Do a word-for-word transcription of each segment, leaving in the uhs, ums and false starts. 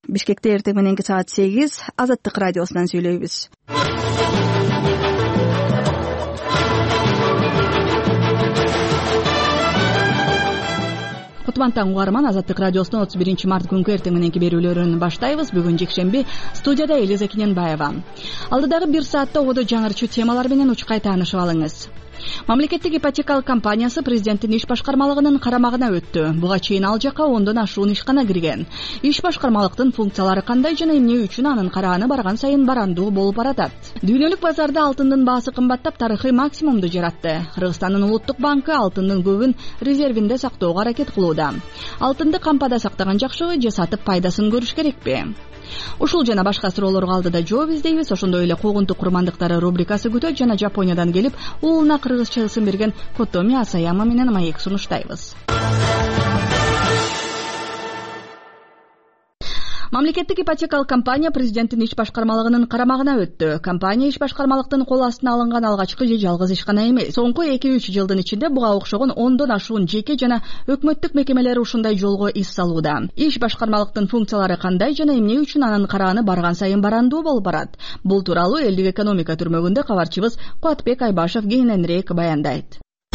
Бишкекте эртең мененки саат сегиз Азаттык радиосунан сүйлөйбүз. Кутмантан угарман, Азаттык радиосунун отуз биринчи март күнкү эртең мененки берүүлөрүн баштайбыз. Бүгүн жекшемби, студияда Элиза Кененбаева. Алдыдагы бир саатта ободо жаңырчу темалар менен учкай таанышып алыңыз. Мамлекеттик ипотекалык компаниясы президенттин иш башкармалыгынын карамагына өттү. Буга чейин ал жака ондон ашуун ишкана кирген. Иш башкармалыктын функциялары кандай жана эмне үчүн анын карааны барган сайын барандуу болуп баратат? Дүйнөлүк базарда алтындын баасы кымбаттап, тарыхый максимумду жаратты. Кыргызстандын улуттук банкы алтындын көбүн резервинде сактоого аракет кылууда. Алтынды кампада сактаган жакшыбы же сатып пайдасын көрүш керекпи? Ушул жана башка суроолорго алдыда жооп издейбиз. Ошондой эле куугунтук курмандыктары рубрикасы күтөт жана Жапониядан келип уулуна кыргызча ысым берген Котоми Асаяма менен маек сунуштайбыз. Мамлекеттик ипотекалык компания президенттин иш башкармалыгынын карамагына өттү. Компания иш башкармалыктын кол астына алынган алгачкы же жалгыз ишкана эмес. Соңку эки үч жылдын ичинде буга окшогон ондон ашуун жеке жана өкмөттүк мекемелер ушундай жолго ис салууда. Иш башкармалыктын функциялары кандай жана эмне үчүн анын карааны барган сайын барандуу болуп барат? Бул тууралуу элдик экономика түрмөгүндө кабарчыбыз Куатбек Айбашев кененирээк баяндайт.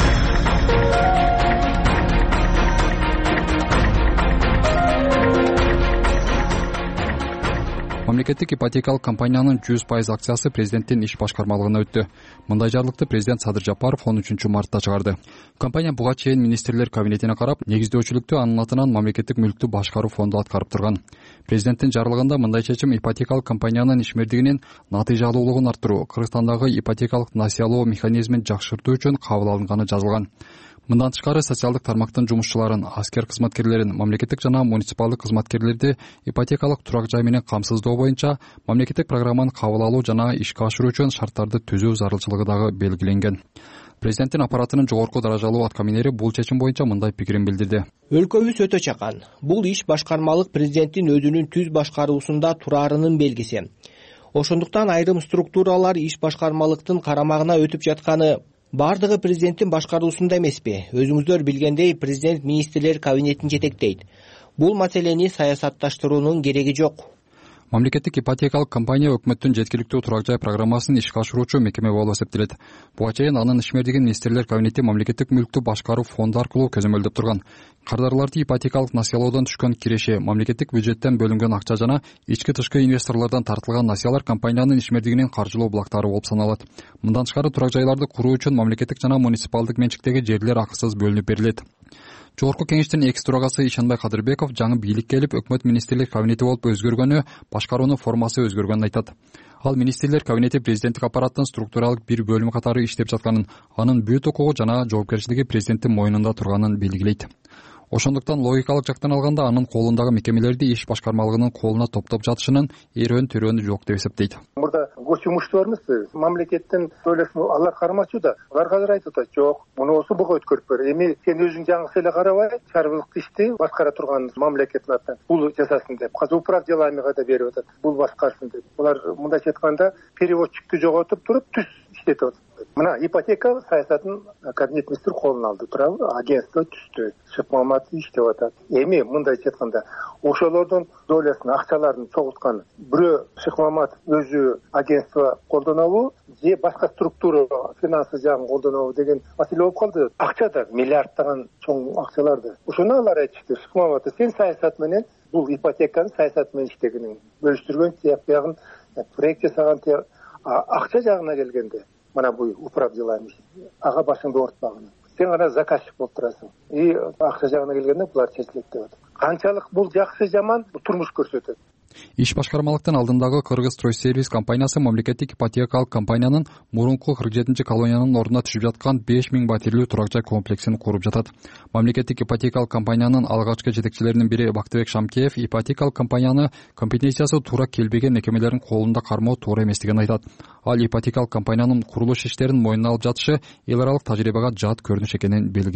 Мамлекеттик ипотекалык компаниянын жүз пайыз акциясы президенттин иш башкармалыгына өттү. Мындай жарлыкты президент Садыр Жапаров он үчүнчү мартта чыгарды. Компания буга чейин министрлер кабинетине карап, негиздөөчүлүктү анын атынан мамлекеттик мүлктү башкаруу фонду аткарып турган. Президенттин жарлыгында мындай чечим ипотекалык компаниянын ишмердигинин натыйжалуулугун арттыруу, Кыргызстандагы ипотекалык насыялоо механизмин жакшыртуу үчүн кабыл алынганы жазылган. Мындан тышкары социалдык тармактын жумушчуларын, аскер кызматкерлерин, мамлекеттик жана муниципалдык кызматкерлерди ипотекалык турак жай менен камсыздоо боюнча мамлекеттик программаны кабыл алуу жана ишке ашыруу үчүн шарттарды түзүү зарылчылыгы дагы белгиленген. Президенттин аппаратынын жогорку даражалуу аткаминери бул чечим боюнча мындай пикирин билдирди. Өлкөбүз өтө чакан. Бул иш башкармалык президенттин өзүнүн түз башкаруусунда тураарынын белгиси. Ошондуктан айрым структуралар иш башкармалыктын карамагына өтүп жатканы бардыгы президенттин башкаруусунда эмеспи? Өзүңүздөр билгендей, президент министрлер кабинетин жетектейт. Бул маселени саясатташтыруунун кереги жок. Мамлекеттик ипотекалык компания өкмөттүн жеткиликтүү турак жай программасын ишке ашыруучу мекеме болуп эсептелет. Буга чейин анын ишмердигин министрлер кабинети мамлекеттик мүлктү башкаруу фонду аркылуу көзөмөлдөп турган. Кардарларды ипотекалык насыялоодон түшкөн киреши, мамлекеттик бюджеттен бөлүнгөн акча жана ички-тышкы инвесторлордон тартылган насыялар компаниянын ишмердигинин каржылоо булактары болуп саналат. Мындан тышкары турак жайларды куруу үчүн мамлекеттик жана муниципалдык менчиктеги жерлер акысыз бөлүнүп берилет. Жогорку кеңештин экс төрагасы Ишанбай Кадырбеков жаңы бийликке келип өкмөт министрлер кабинети болуп өзгөргөнү, башкаруунун формасы өзгөргөнүн айтат. Ал министрлер кабинети президенттик аппараттын структуралык бир бөлүмү катары иштеп жатканын, анын бүт укугу жана жоопкерчилиги президенттин мойнунда турганын белгилейт. Ошондуктан логикалык жактан алганда анын колундагы мекемелерди иш башкармалыгынын колуна топтоп жатышынын эрөөн төрөөнү жок деп эсептейт. Мурда госюмушту бармыз, мамлекеттин төлөсүн алар кармачу да. Алар азыр айтып атат, жок, мунусу буга өткөрүп бер. Эми сен өзүң жаңысы эле карабай, чарбылык ишти башкара турган мамлекеттин атынан бул жасасын деп, казыр управ делами да берип атат. Бул башкарсын деп. Булар мындайча айтканда переводчикту жоготуп туруп түз иштетип атат. Мына ипотека саясатын кабинет министр колуна алды, туурабы? Агентство түздү. Шыкмамат иштеп атат. Эми мындайча айтканда ошолордун долясын, акчаларын чогулткан бирөө Шыкмамат өзү агентство колдонобу же башка структура финансы жагын колдонобу деген маселе болуп калды. Акча да миллиардтаган чоң акчаларды. Ошону алар айтышты. Шыкмамат сен саясат менен бул ипотеканы саясат менен иштегениң, бөлүштүргөн тияк бягын проект жасаган тияк акча жагына келгенде мана бул управ делами ага башыңды оорутпагын. Сен гана заказчик болуп турасың. И акча жагына келгенде булар чечилет деп атат. Канчалык бул жакшы жаман турмуш көрсөтөт. Иш башкармалыктын алдындагы Кыргызстройсервис компаниясы мамлекеттик ипотекалык компаниянын мурунку кырк жетинчи колониянын ордуна түшүп жаткан беш миң батирлүү турак жай комплексин куруп жатат. Мамлекеттик ипотекалык компаниянын алгачкы жетекчилеринин бири Бактыбек Шамкеев ипотекалык компанияны компетенциясы туура келбеген мекемелердин колунда кармоо туура эместигин айтат. Ал ипотекалык компаниянын курулуш иштерин мойнуна алып жатышы эл аралык тажрыйбага жат көрүнүш экенин белгиледи.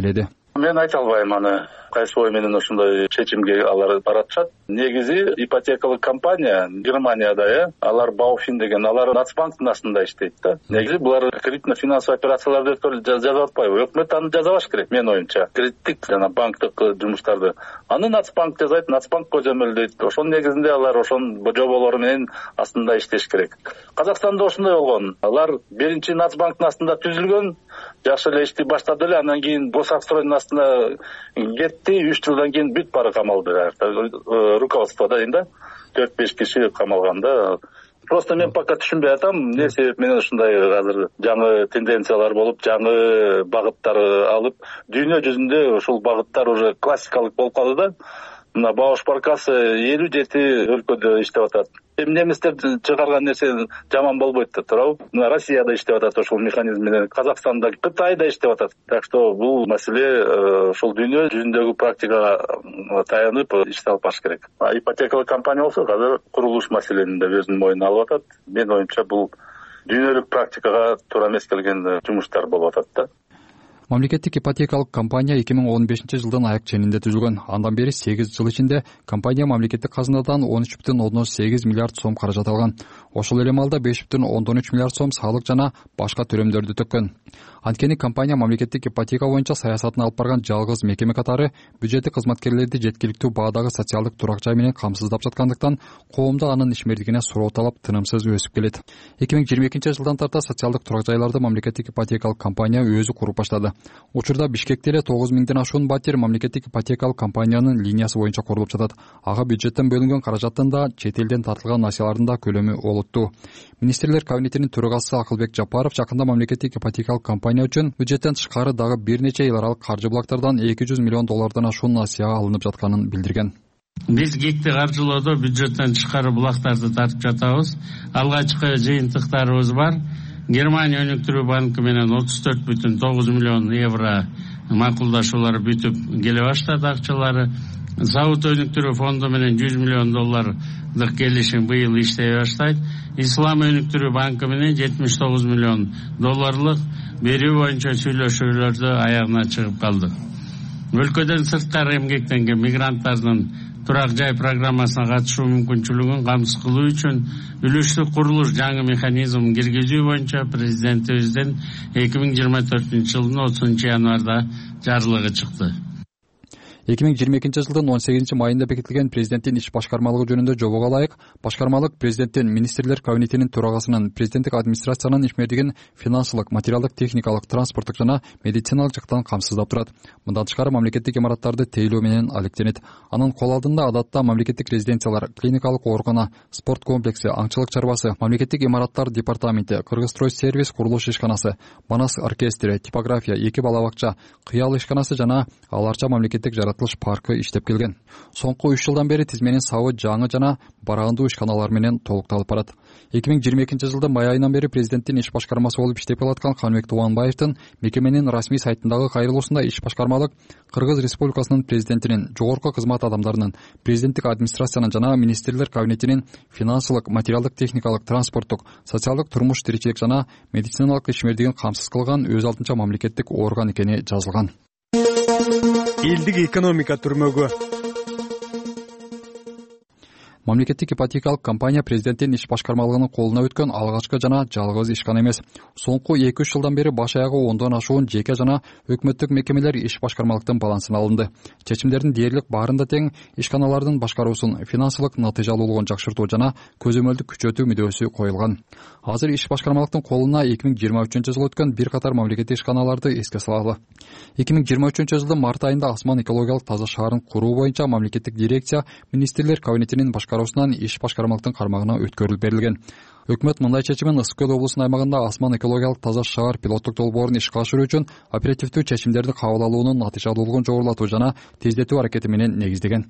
Мен айта албайм аны кайсы ой менен ошондой чечимге алар баратышат. Негизи ипотекалык компания Германияда, э, алар Бауфин деген, алар Нацбанктын астында иштейт да. Негизи булар кредитно-финансовый операцияларды жазып атпайбы? Өкмөт аны жазабаш керек, менин оюмча. Кредиттик жана банктык жумуштарды аны Нацбанк жазайт, Нацбанк көзөмөлдөйт. Ошонун негизинде алар ошонун жоболору менен астында иштеш керек. Казакстанда ошондой болгон. Алар биринчи Нацбанктын астында түзүлгөн, жакшы эле ишти баштады эле, андан кийин Босакстройдун астына кетти, үч жылдан кийин бүт баары камалды. Руководствода дейм да, төрт беш киши камалганда. Просто мен пока түшүнбөй атам, эмне себеп менен ушундай азыр жаңы тенденциялар болуп, жаңы багыттар алып, дүйнө жүзүндө ушул багыттар уже классикалык болуп калды да. Мына Бауш Баркасы элүү жети өлкөдө иштеп атат. Эми немистер чыгарган нерсе жаман болбойт да, туурабы? Мына Россияда иштеп атат ошол механизм менен, Казакстанда, Кытайда иштеп атат. Так что бул маселе ошол дүйнө жүзүндөгү практикага таянып иштеп алып баш керек. Ипотекалык компания болсо азыр курулуш маселени да өзүнүн мойнуна алып атат. Менин оюмча бул дүйнөлүк практикага туура эмес келген жумуштар болуп атат да. Мамлекеттик ипотекалык компания эки миң он бешинчи жылдын аяк ченинде түзүлгөн. Андан бери сегиз жыл ичинде компания мамлекеттик казынадан он үч бүтүн ондон сегиз миллиард сом каражат алган. Ошол эле маалда беш бүтүн ондон үч миллиард сом салык жана башка төлөмдөрдү төккөн. Анткени компания мамлекеттик ипотека боюнча саясатын алып барган жалгыз мекеме катары бюджеттик кызматкерлерди жеткиликтүү баадагы социалдык турак жай менен камсыздап жаткандыктан коомдо анын ишмердигине суроо талап тынымсыз өсүп келет. эки миң жыйырма экинчи жылдан тарта социалдык турак жайларды мамлекеттик ипотекалык компания өзү куруп баштады. Учурда Бишкекте эле тогуз миңден ашуун батир мамлекеттик ипотекалык компаниянын линиясы боюнча курулуп жатат. Ага бюджеттен бөлүнгөн каражаттын да, чет элден тартылган акциялардын да көлөмү олуттуу. Министрлер кабинетинин төрагасы Акылбек Жапаров жакында мамлекеттик ипотекалык компания үчүн бюджеттен тышкары дагы бир нече эл аралык каржы булактардан эки жүз миллион доллардан ашуун акция алынып жатканын билдирген. Биз гекти каржылоодо бюджеттен тышкары булактарды тартып жатабыз. Алгачкы жыйынтыктарыбыз бар. Германия өнүктүрүү банкы менен отуз төрт бүтүн тогуз миллион евро макулдашуулар бүтүп келе баштады акчалары. Саут өнүктүрүү фонду менен жүз миллион доллардык келишим быйыл иштей баштайт. Ислам өнүктүрүү банкы менен жетимиш тогуз миллион долларлык берүү боюнча сүйлөшүүлөрдү аягына чыгып калды. Өлкөдөн сырткары эмгектенген мигранттардын турак жай программасына катышуу мүмкүнчүлүгүн камсыз кылуу үчүн үлүштүк курулуш жаңы механизм киргизүү боюнча президентибиздин эки миң жыйырма төртүнчү жылдын отузунчу январда жарлыгы чыкты. эки миң жыйырма экинчи жылдын он сегизинчи майында бекитилген президенттин иш башкармалыгы жөнүндө жобого ылайык башкармалык президенттин, министрлер кабинетинин төрагасынын, президенттик администрациянын ишмердигин финансылык, материалдык, техникалык, транспорттук жана медициналык жактан камсыздап турат. Мындан тышкары мамлекеттик имараттарды тейлөө менен алектенет. Анын кол алдында адатта мамлекеттик резиденциялар, клиникалык оорукана, спорт комплекси, аңчылык чарбасы, мамлекеттик имараттар департаменти, Кыргызстрой сервис курулуш ишканасы, Манас оркестри, типография, эки бала бакча, Кыял ишканасы жана аларча мамлекеттик жаратылыш паркы иштеп келген. Соңку үч жылдан бери тизменин сабы жаңы жана бараандуу ишканалар менен толукталып барат. эки миң жыйырма экинчи жылдын май айынан бери президенттин иш башкармасы болуп иштеп келаткан Каныбек Тубанбаевдин мекеменин расмий сайтындагы кайрылуусунда иш башкармалык Кыргыз Республикасынын президентинин, жогорку кызмат адамдарынын, президенттик администрациянын жана министрлер кабинетинин финансылык, материалдык, техникалык, транспорттук, социалдык турмуш тиричилик жана медициналык ишмердигин камсыз кылган өз алдынча мамлекеттик орган экени жазылган. Элдик экономика түрмөгү. Мамлекеттик ипотекалык компания президенттин иш башкармалыгынын колуна өткөн алгачкы жана жалгыз ишкана эмес. Соңку эки үч жылдан бери баш аягы ондон ашуун жеке жана өкмөттүк мекемелер иш башкармалыктын балансына алынды. Чечимдердин дээрлик баарында тең ишканалардын башкаруусун, финансылык натыйжалуулугун жакшыртуу жана көзөмөлдү күчөтүү мүдөөсү коюлган. Азыр иш башкармалыктын колуна эки миң жыйырма үчүнчү жылы өткөн бир катар мамлекеттик ишканаларды эске салалы. эки миң жыйырма үчүнчү жылдын март айында Асман экологиялык таза шаарын куруу боюнча мамлекеттик дирекция министрлер кабинетинин башкаруусунан иш башкармалыктын кармагына өткөрүлүп берилген. Өкмөт мындай чечимин Ысык көл облусунун аймагында Асман экологиялык таза шаар пилоттук долбоорун ишке ашыруу үчүн оперативдүү чечимдерди кабыл алуунун натыйжалуулугун жогорулатуу жана тездетүү аракети менен негиздеген.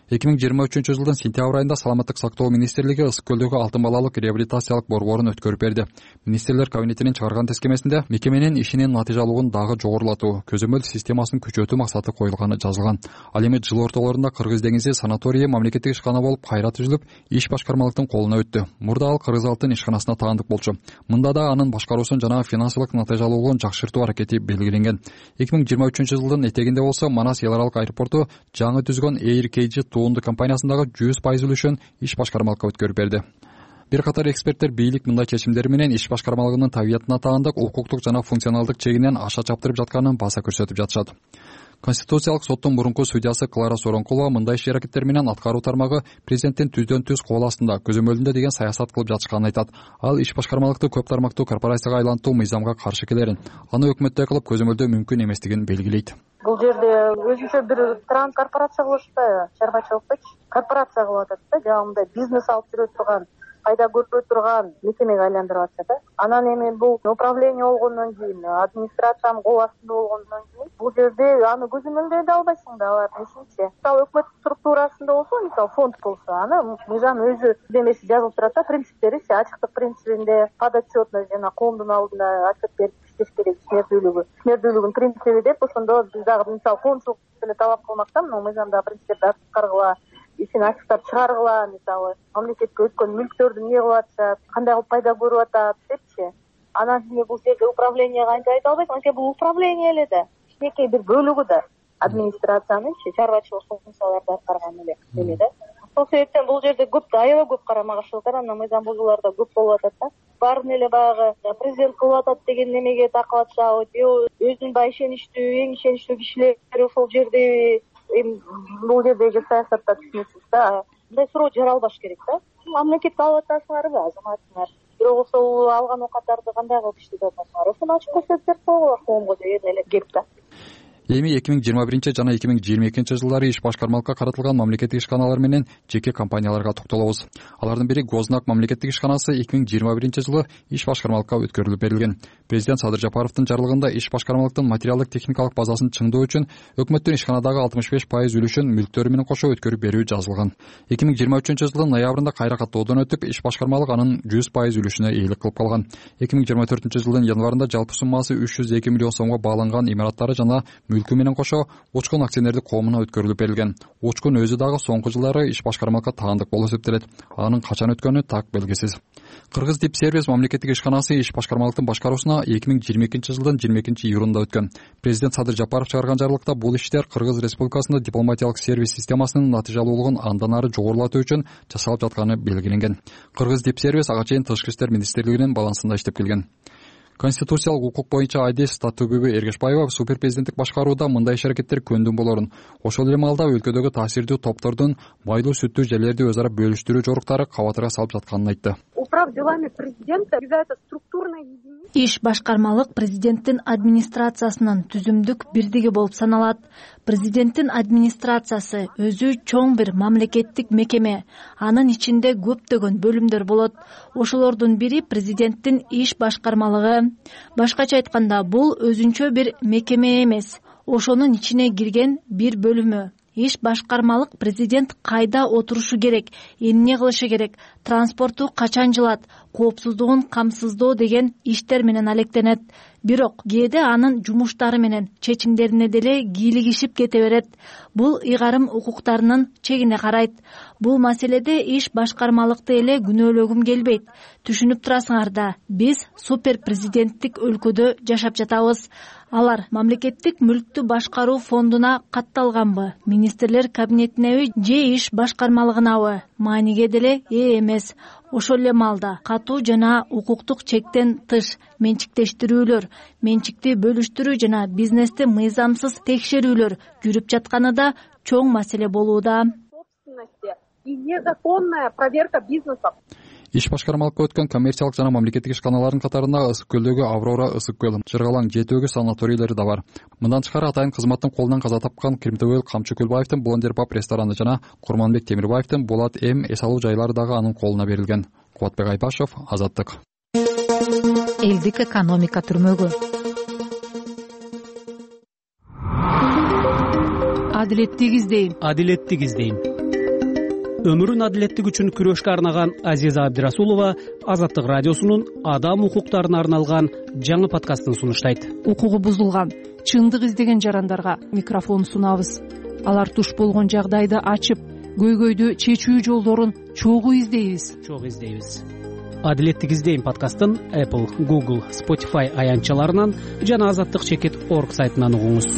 эки миң жыйырма үчүнчү жылдын сентябрь айында саламаттык сактоо министрлиги ысык көлдөгү алтын балалык реабилитациялык борборун өткөрүп берди. Министрлер кабинетинин чыгарган тескемесинде мекеменин ишинин натыйжалуулугун дагы жогорулатуу, көзөмөл системасын күчөтүү максаты коюлганы жазылган. Ал эми жыл ортолорунда Кыргыз деңизи санаторийи мамлекеттик ишкана болуп кайра түзүлүп, иш башкармалыктын колуна өттү. Мурда ал Кыргыз алтын ишканасына таандык болчу. Мында да анын башкаруусун жана финансылык натыйжалуулугун жакшыртуу аракети белгиленген. эки миң жыйырма үчүнчү жылдын этегинде болсо Манас эл аралык аэропорту жаңы түзгөн Air K G туунду компаниясындагы жүз пайыз үлүшүн иш башкармалыкка өткөрүп берди. Бир катар эксперттер бийлик мындай чечимдери менен иш башкармалыгынын табиятына таандык, укуктук жана функционалдык чегинен аша чаптырып жатканын баса көрсөтүп жатышат. Конституциялык соттун мурунку судьясы Клара Соронкулова мындай иш аракеттер менен аткаруу тармагы президенттин түздөн түз кол астында, көзөмөлүндө деген саясат кылып жатышканын айтат. Ал иш башкармалыкты көп тармактуу корпорацияга айлантуу мыйзамга каршы келерин, аны өкмөттөй кылып көзөмөлдөө мүмкүн эместигин белгилейт. Бул жерде өзүнчө бир тран корпорация кылып атпайбы, чарбачылыктычы корпорация кылып атат да, жагымда бизнес алып жүрө турган, пайда көрпөй турган мекемеге айландырып атышат да. Анан эми бул управление болгондон кийин, администрациянын кол астында болгондон кийин бул жерде аны көзөмөлдөй да албайсың да, алар нечинчи. Мисалы өкмөт структурасында болсо, мисалы фонд болсо, аны мыйзам өзү демеси жазылып турат да, принциптери, ачыктык принцибинде, подотчетность жана коомдун алдында отчет берип иштеш керек, ишмердүүлүгү, ишмердүүлүгүнүн принциби деп, ошондо биз дагы мисалы коомчулук деле талап кылмактан, но мыйзамда принциптерди аткаргыла, ишин ачыктап чыгаргыла, мисалы мамлекетке өткөн мүлктөрдү эмне кылып атышат, кандай кылып пайда көрүп атат депчи. Анан сиз бул жерде управлениеге кантип айта албайсың, анткени бул управление эле да, кичинекей бир бөлүгү да администрациянын чарбачылык функцияларды аткарган эле эле да. Ошол себептен бул жерде көп да, аябай көп карама каршылыктар, анан мыйзам бузуулар да көп болуп атат да. Баарын эле баягы президент кылып атат деген немеге такып атышабы, же өзүнүн баягы ишеничтүү, эң ишеничтүү кишилери ошол жерде, эми бул жердеги саясатта түшүнөсүз да, мындай суроо жаралбаш керек да. Мамлекетке алып атасыңарбы, азаматыңар, бирок ошол алган оокаттарды кандай кылып иштетип атасыңар, ошону ачык көрсөтүп берип койгула коомго деген эле кеп да. Эми эки миң жыйырма биринчи жана эки миң жыйырма экинчи жылдары иш башкармалыкка каратылган мамлекеттик ишканалар менен жеке компанияларга токтолобуз. Алардын бири Гознак мамлекеттик ишканасы эки миң жыйырма биринчи жылы иш башкармалыкка өткөрүлүп берилген. Президент Садыр Жапаровдун жарлыгында иш башкармалыктын материалдык техникалык базасын чыңдоо үчүн өкмөттүн ишканадагы алтымыш беш пайыз үлүшүн мүлктөрү менен кошо өткөрүп берүү жазылган. эки миң жыйырма үчүнчү жылдын ноябрында кайра каттоодон өтүп, ич башкармалык анын жүз пайыз үлүшүнө ээлик кылып калган. эки миң жыйырма төртүнчү жылдын январында жалпы суммасы үч жүз эки миллион сомго бааланган имараттары жана мүлкү менен кошо Учкун акционердик коомуна өткөрүлүп берилген. Учкун өзү дагы соңку жылдары иш башкармалыкка таандык болуп эсептелет. Анын качан өткөнү так белгисиз. Кыргыз Дип Сервис мамлекеттик ишканасы иш башкармалыктын башкаруусуна эки миң жыйырма экинчи жылдын жыйырма экинчи июлунда өткөн. Президент Садыр Жапаров чыгарган жарлыкта бул иштер Кыргыз Республикасында дипломатиялык сервис системасынын натыйжалуулугун андан ары жогорулатуу үчүн жасалып жатканы белгиленген. Кыргыз Дип Сервис ага чейин Тышкы иштер министрлигинин балансында иштеп келген. Конституциялык укук боюнча адис Татыбүбү Эргешбаева супер президенттик башкарууда мындай иш аракеттер көндүм болорун, ошол эле маалда өлкөдөгү таасирдүү топтордун майлуу сүттүү жерлерди өз ара бөлүштүрүү жоруктары кабатыра салып жатканын айтты. Управ делами президента является структурной единицей. Иш башкармалык президенттин администрациясынын түзүмдүк бирдиги болуп саналат. Президенттин администрациясы өзү чоң бир мамлекеттик мекеме. Анын ичинде көптөгөн бөлүмдөр болот. Ошолордун бири президенттин иш башкармалыгы. Башкача айтканда, бул өзүнчө бир мекеме эмес, ошонун ичине кирген бир бөлүмү. Иш башкармалык президент кайда отурушу керек, эмне кылышы керек, транспорту качан жылат, коопсуздугун камсыздоо деген иштер менен алектенет. Бирок кээде анын жумуштары менен чечимдерине деле кийлигишип кете берет. Бул ыйгарым укуктарынын чегине карайт. Бул маселеде иш башкармалыкты эле күнөөлөгүм келбейт. Түшүнүп турасыңар да, биз супер президенттик өлкөдө жашап жатабыз. Алар мамлекеттик мүлктү башкаруу фондуна катталганбы, министрлер кабинетинеби же иш башкармалыгынабы, мааниге деле ээ эмес. Ошол эле маалда катуу жана укуктук чектен тыш менчиктештирүүлөр, менчикти бөлүштүрүү жана бизнести мыйзамсыз текшерүүлөр жүрүп жатканы да чоң маселе болууда. И незаконная проверка бизнеса. Иш башкармалыкка өткөн коммерциялык жана мамлекеттик ишканалардын катарында Ысык көлдөгү Аврора ысык көл, Жыргалаң жетөөгү санаторийлери да бар. Мындан тышкары атайын кызматтын колунан каза тапкан Кримтөбөл Камчы Көлбаевдин Блондер Паб рестораны жана Курманбек Темирбаевдин Болот М эс алуу жайлары дагы анын колуна берилген. Кубатбек Айпашев, Азаттык. Элдик экономика түрмөгү. Адилеттик издейм. Адилеттик издейм. өмүрүн адилеттик үчүн күрөшкө арнаган Азиза Абдирасулова Азаттык радиосунун адам укуктарына арналган жаңы подкастын сунуштайт. Укугу бузулган, чындык издеген жарандарга микрофон сунабыз. Алар туш болгон жагдайды ачып, көйгөйдү чечүү жолдорун чогуу издейбиз. Чогуу издейбиз. Адилеттик издейм подкастын Apple, Google, Spotify аянтчаларынан жана азаттык чекит точка орг сайтынан угуңуз.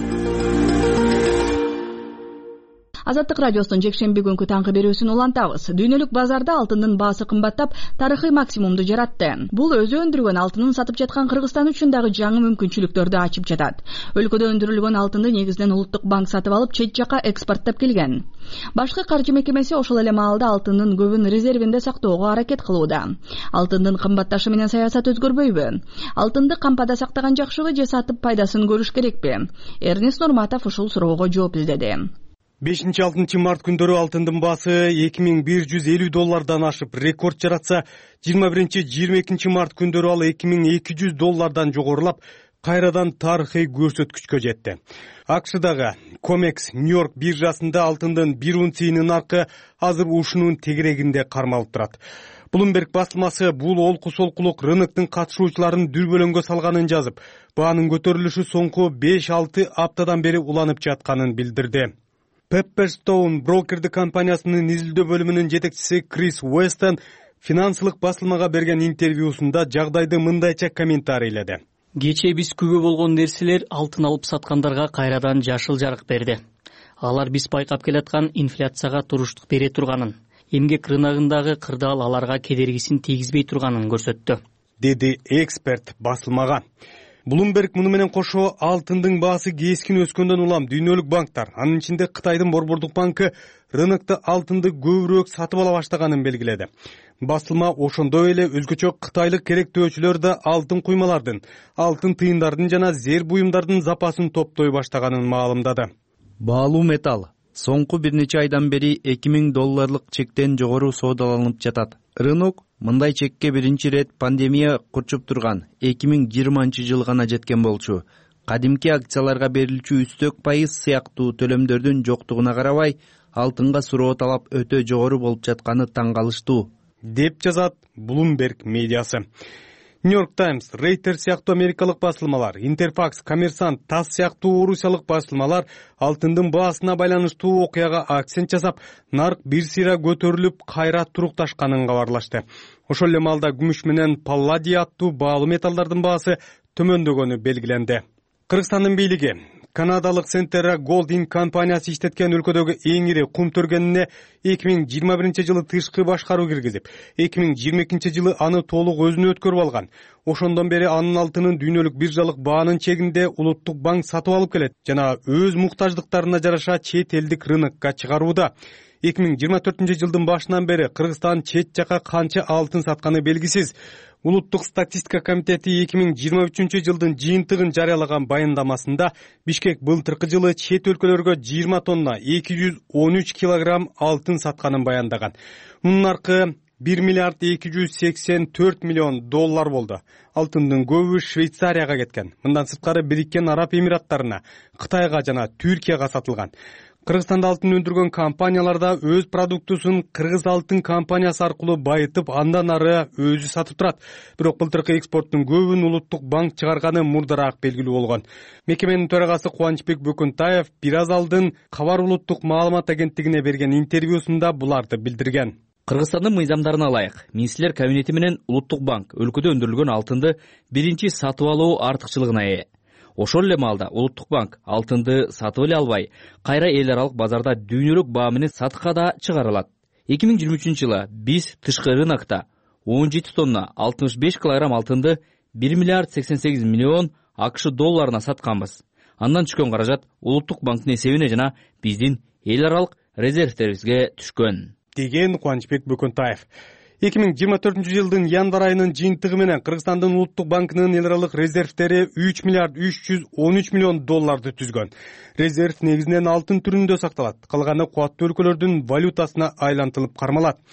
Азаттык радиосунун жекшемби күнкү таңкы берүүсүн улантабыз. Дүйнөлүк базарда алтындын баасы кымбаттап, тарыхый максимумду жаратты. Бул өзү өндүргөн алтынын сатып жаткан Кыргызстан үчүн дагы жаңы мүмкүнчүлүктөрдү ачып жатат. Өлкөдө өндүрүлгөн алтынды негизинен Улуттук банк сатып алып, чет жака экспорттоп келген. Башкы каржы мекемеси ошол эле маалда алтындын көбүн резервинде сактоого аракет кылууда. Алтындын кымбатташы менен саясат өзгөрбөйбү? Алтынды кампада сактаган жакшыбы же сатып пайдасын көрүш керекпи? Эрнест Нурматов ушул суроого жооп издеди. бешинчи алтынчы март күндөрү алтындын баасы эки миң бир жүз элүү доллардан ашып рекорд жаратса, жыйырма биринчи жыйырма экинчи март күндөрү ал эки миң эки жүз доллардан жогорулап, кайрадан тарыхый көрсөткүчкө жетти. акшдагы Комекс Нью-Йорк биржасында алтындын бир унциясынын наркы азыр ушунун тегерегинде кармалып турат. Bloomberg басылмасы бул олку солкулук рыноктун катышуучуларын дүрбөлөңгө салганын жазып, баанын көтөрүлүшү соңку беш алты аптадан бери уланып жатканын билдирди. Pepperstone брокердик компаниясынын изилдөө бөлүмүнүн жетекчиси Крис Уэстон финансылык басылмага берген интервьюсунда жагдайды мындайча комментарийледи. Кечээ биз күбө болгон нерселер алтын алып саткандарга кайрадан жашыл жарык берди. Алар биз байкап келаткан инфляцияга туруштук бере турганын, эмгек рыногундагы кырдаал аларга кедергисин тийгизбей турганын көрсөттү, деди эксперт басылмага. Bloomberg муну менен кошо алтындын баасы кескин өскөндөн улам дүйнөлүк банктар, анын ичинде Кытайдын Борбордук банкы рынокто алтынды көбүрөөк сатып ала баштаганын белгиледи. Басылма ошондой эле өзгөчө кытайлык керектөөчүлөр да алтын куймалардын, алтын тыйындардын жана зер буюмдардын запасын топтой баштаганын маалымдады. Баалуу металл соңку бир нече айдан бери эки миң долларлык чектен жогору соодаланып жатат. Рынок мындай чекке биринчи ирет пандемия курчуп турган эки миң жыйырманчы жыл гана жеткен болчу. Кадимки акцияларга берилчү үстөк пайыз сыяктуу төлөмдөрдүн жоктугуна карабай, алтынга суроо талап өтө жогору болуп жатканы таң калыштуу, деп жазат Bloomberg медиасы. Нью-Йорк Таймс, Reuters сыяктуу америкалык басылмалар, Интерфакс, Коммерсант, тасс сыяктуу орусиялык басылмалар алтындын баасына байланыштуу окуяга акцент жасап, нарк бир сыйра көтөрүлүп, кайра турукташканын кабарлашты. Ошол эле маалда күмүш менен палладий аттуу баалуу металлдардын баасы төмөндөгөнү белгиленди. Кыргызстандын бийлиги канадалык Centerra Gold компаниясы иштеткен өлкөдөгү эң ири кум төргенине эки миң жыйырма биринчи жылы тышкы башкаруу киргизип, эки миң жыйырма экинчи жылы аны толук өзүнө өткөрүп алган. Ошондон бери анын алтынын дүйнөлүк биржалык баанын чегинде Улуттук банк сатып алып келет жана өз муктаждыктарына жараша чет элдик рынокко чыгарууда. эки миң жыйырма төртүнчү жылдын башынан бери Кыргызстан чет жака канча алтын сатканы белгисиз. Улуттук статистика комитети эки миң жыйырма үчүнчү жылдын жыйынтыгын жарыялаган баяндамасында Бишкек былтыркы жылы чет өлкөлөргө жыйырма тонна эки жүз он үч килограмм алтын сатканын баяндаган. Мунун наркы бир миллиард эки жүз сексен төрт миллион доллар болду. Алтындын көбү Швейцарияга кеткен. Мындан сырткары Бириккен Араб Эмираттарына, Кытайга жана Түркияга сатылган. Кыргызстанда алтын өндүргөн компанияларда өз продуктусун Кыргыз алтын компаниясы аркылуу байытып, андан ары өзү сатып турат. Бирок былтыркы экспорттун көбүн Улуттук банк чыгарганы мурдараак белгилүү болгон. Мекеменин төрагасы Кубанычбек Бөкөнтаев бир аз алдын Кабар улуттук маалымат агенттигине берген интервьюсунда буларды билдирген. Кыргызстандын мыйзамдарына ылайык, министрлер кабинети менен Улуттук банк өлкөдө өндүрүлгөн алтынды биринчи сатып алуу артыкчылыгына ээ. Ошол эле маалда Улуттук банк алтынды сатып эле албай, кайра эл аралык базарда дүйнөлүк баа менен сатыкка да чыгарылат. эки миң жыйырма үчүнчү жылы биз тышкы рынокто он жети тонна алтымыш беш килограмм алтынды бир миллиард сексен сегиз миллион акш долларына сатканбыз. Андан түшкөн каражат Улуттук банктын эсебине жана биздин эл аралык резервтерибизге түшкөн, деген Кубанычбек Бөкөнтаев. эки миң жыйырма төртүнчү жылдын январь айынын жыйынтыгы менен Кыргызстандын Улуттук банкынын эл аралык резервтери үч миллиард үч жүз он үч миллион долларды түзгөн. Резерв негизинен алтын түрүндө сакталат, калганы кубаттуу өлкөлөрдүн валютасына айлантылып кармалат.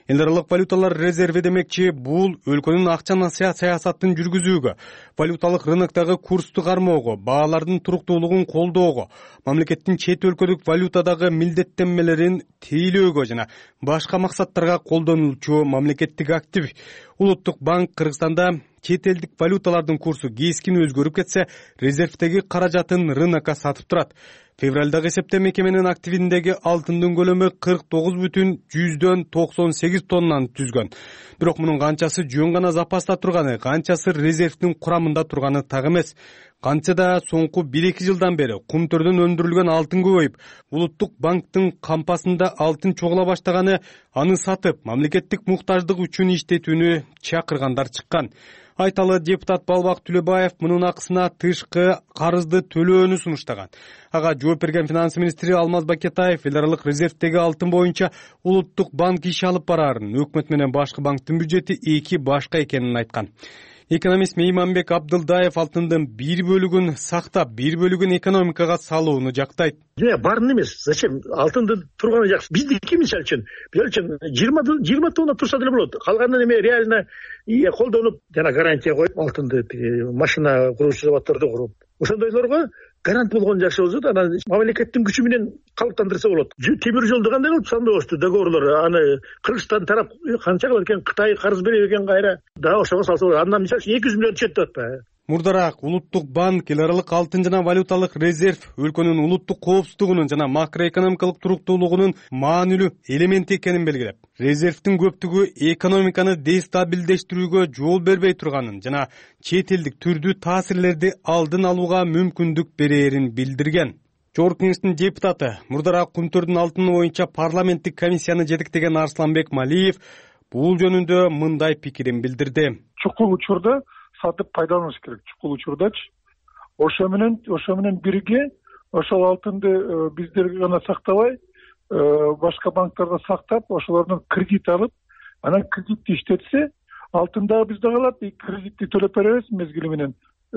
эл аралык валюталар резерви демекчи бул өлкөнүн акча саясатын жүргүзүүгө, валюталык рыноктогу курсту кармоого, баалардын туруктуулугун колдоого, мамлекеттин чет өлкөлүк валютадагы милдеттенмелерин тейлөөгө жана башка максаттарга колдонулчу мамлекеттик актив. Улуттук банк Кыргызстанда чет элдик валюталардын курсу кескин өзгөрүп кетсе, резервдеги каражатын рынокко сатып турат. Февралдагы эсепте мекеменин активиндеги алтындын көлөмү кырк тогуз бүтүн жүздөн токсон сегиз тоннаны түзгөн. Бирок мунун канчасы жөн гана запаста турганы, канчасы резервдин курамында турганы так эмес. Кантсе да соңку бир эки жылдан бери кумтөрдөн өндүрүлгөн алтын көбөйүп, улуттук банктын кампасында алтын чогула баштаганы, аны сатып, мамлекеттик муктаждык үчүн иштетүүнү чакыргандар чыккан. Айталы депутат Балбак Түлөбаев мунун акысына тышкы карызды төлөөнү сунуштаган. Ага жооп берген финанс министри Алмаз Бакетаев эл аралык резервдеги алтын боюнча улуттук банк иш алып барарын, өкмөт менен башкы банктын бюджети эки башка экенин айткан. Экономист Мейманбек Абдылдаев алтындын бир бөлүгүн сактап, бир бөлүгүн экономикага салууну жактайт. Барын эмес, зачем? Алтынды турганы жакшы. Биздики мисалы үчүн, бир үчүн жыйырма тонна турса деле болот. Калганын эме реально колдонуп, жана гарантия коюп, алтынды машина куруучу заводдорду куруп, ошондойлорго гарант болгон жакшы болсо, анан мамлекеттин күчү менен калыптандырса болот. Темир жолду кандай кылып сандоочту договорлор, аны Кыргызстан тарап канча кылат экен, Кытай карыз берет экен кайра. Да ошого салса болот. Андан мисалы үчүн эки жүз миллион түшөт деп атпайбы? Мурдараак улуттук банк эл аралык алтын жана валюталык резерв өлкөнүн улуттук коопсуздугунун жана макроэкономикалык туруктуулугунун маанилүү элементи экенин белгилеп, резервдин көптүгү экономиканы дестабилдештирүүгө жол бербей турганын жана чет элдик түрдүү таасирлерди алдын алууга мүмкүндүк берээрин билдирген. Жогорку кеңештин депутаты, мурдараак кумтөрдүн алтыны боюнча парламенттик комиссияны жетектеген Арсланбек Малиев бул жөнүндө мындай пикирин билдирди. Чукул учурда сатып пайдаланыш керек, чукул учурдачы. Ошо менен, ошо менен бирге ошол алтынды биздер гана сактабай, башка банктарда сактап, ошолордон кредит алып, анан кредитти иштетсе, алтын дагы бизде калат, кредитти төлөп беребиз мезгили менен.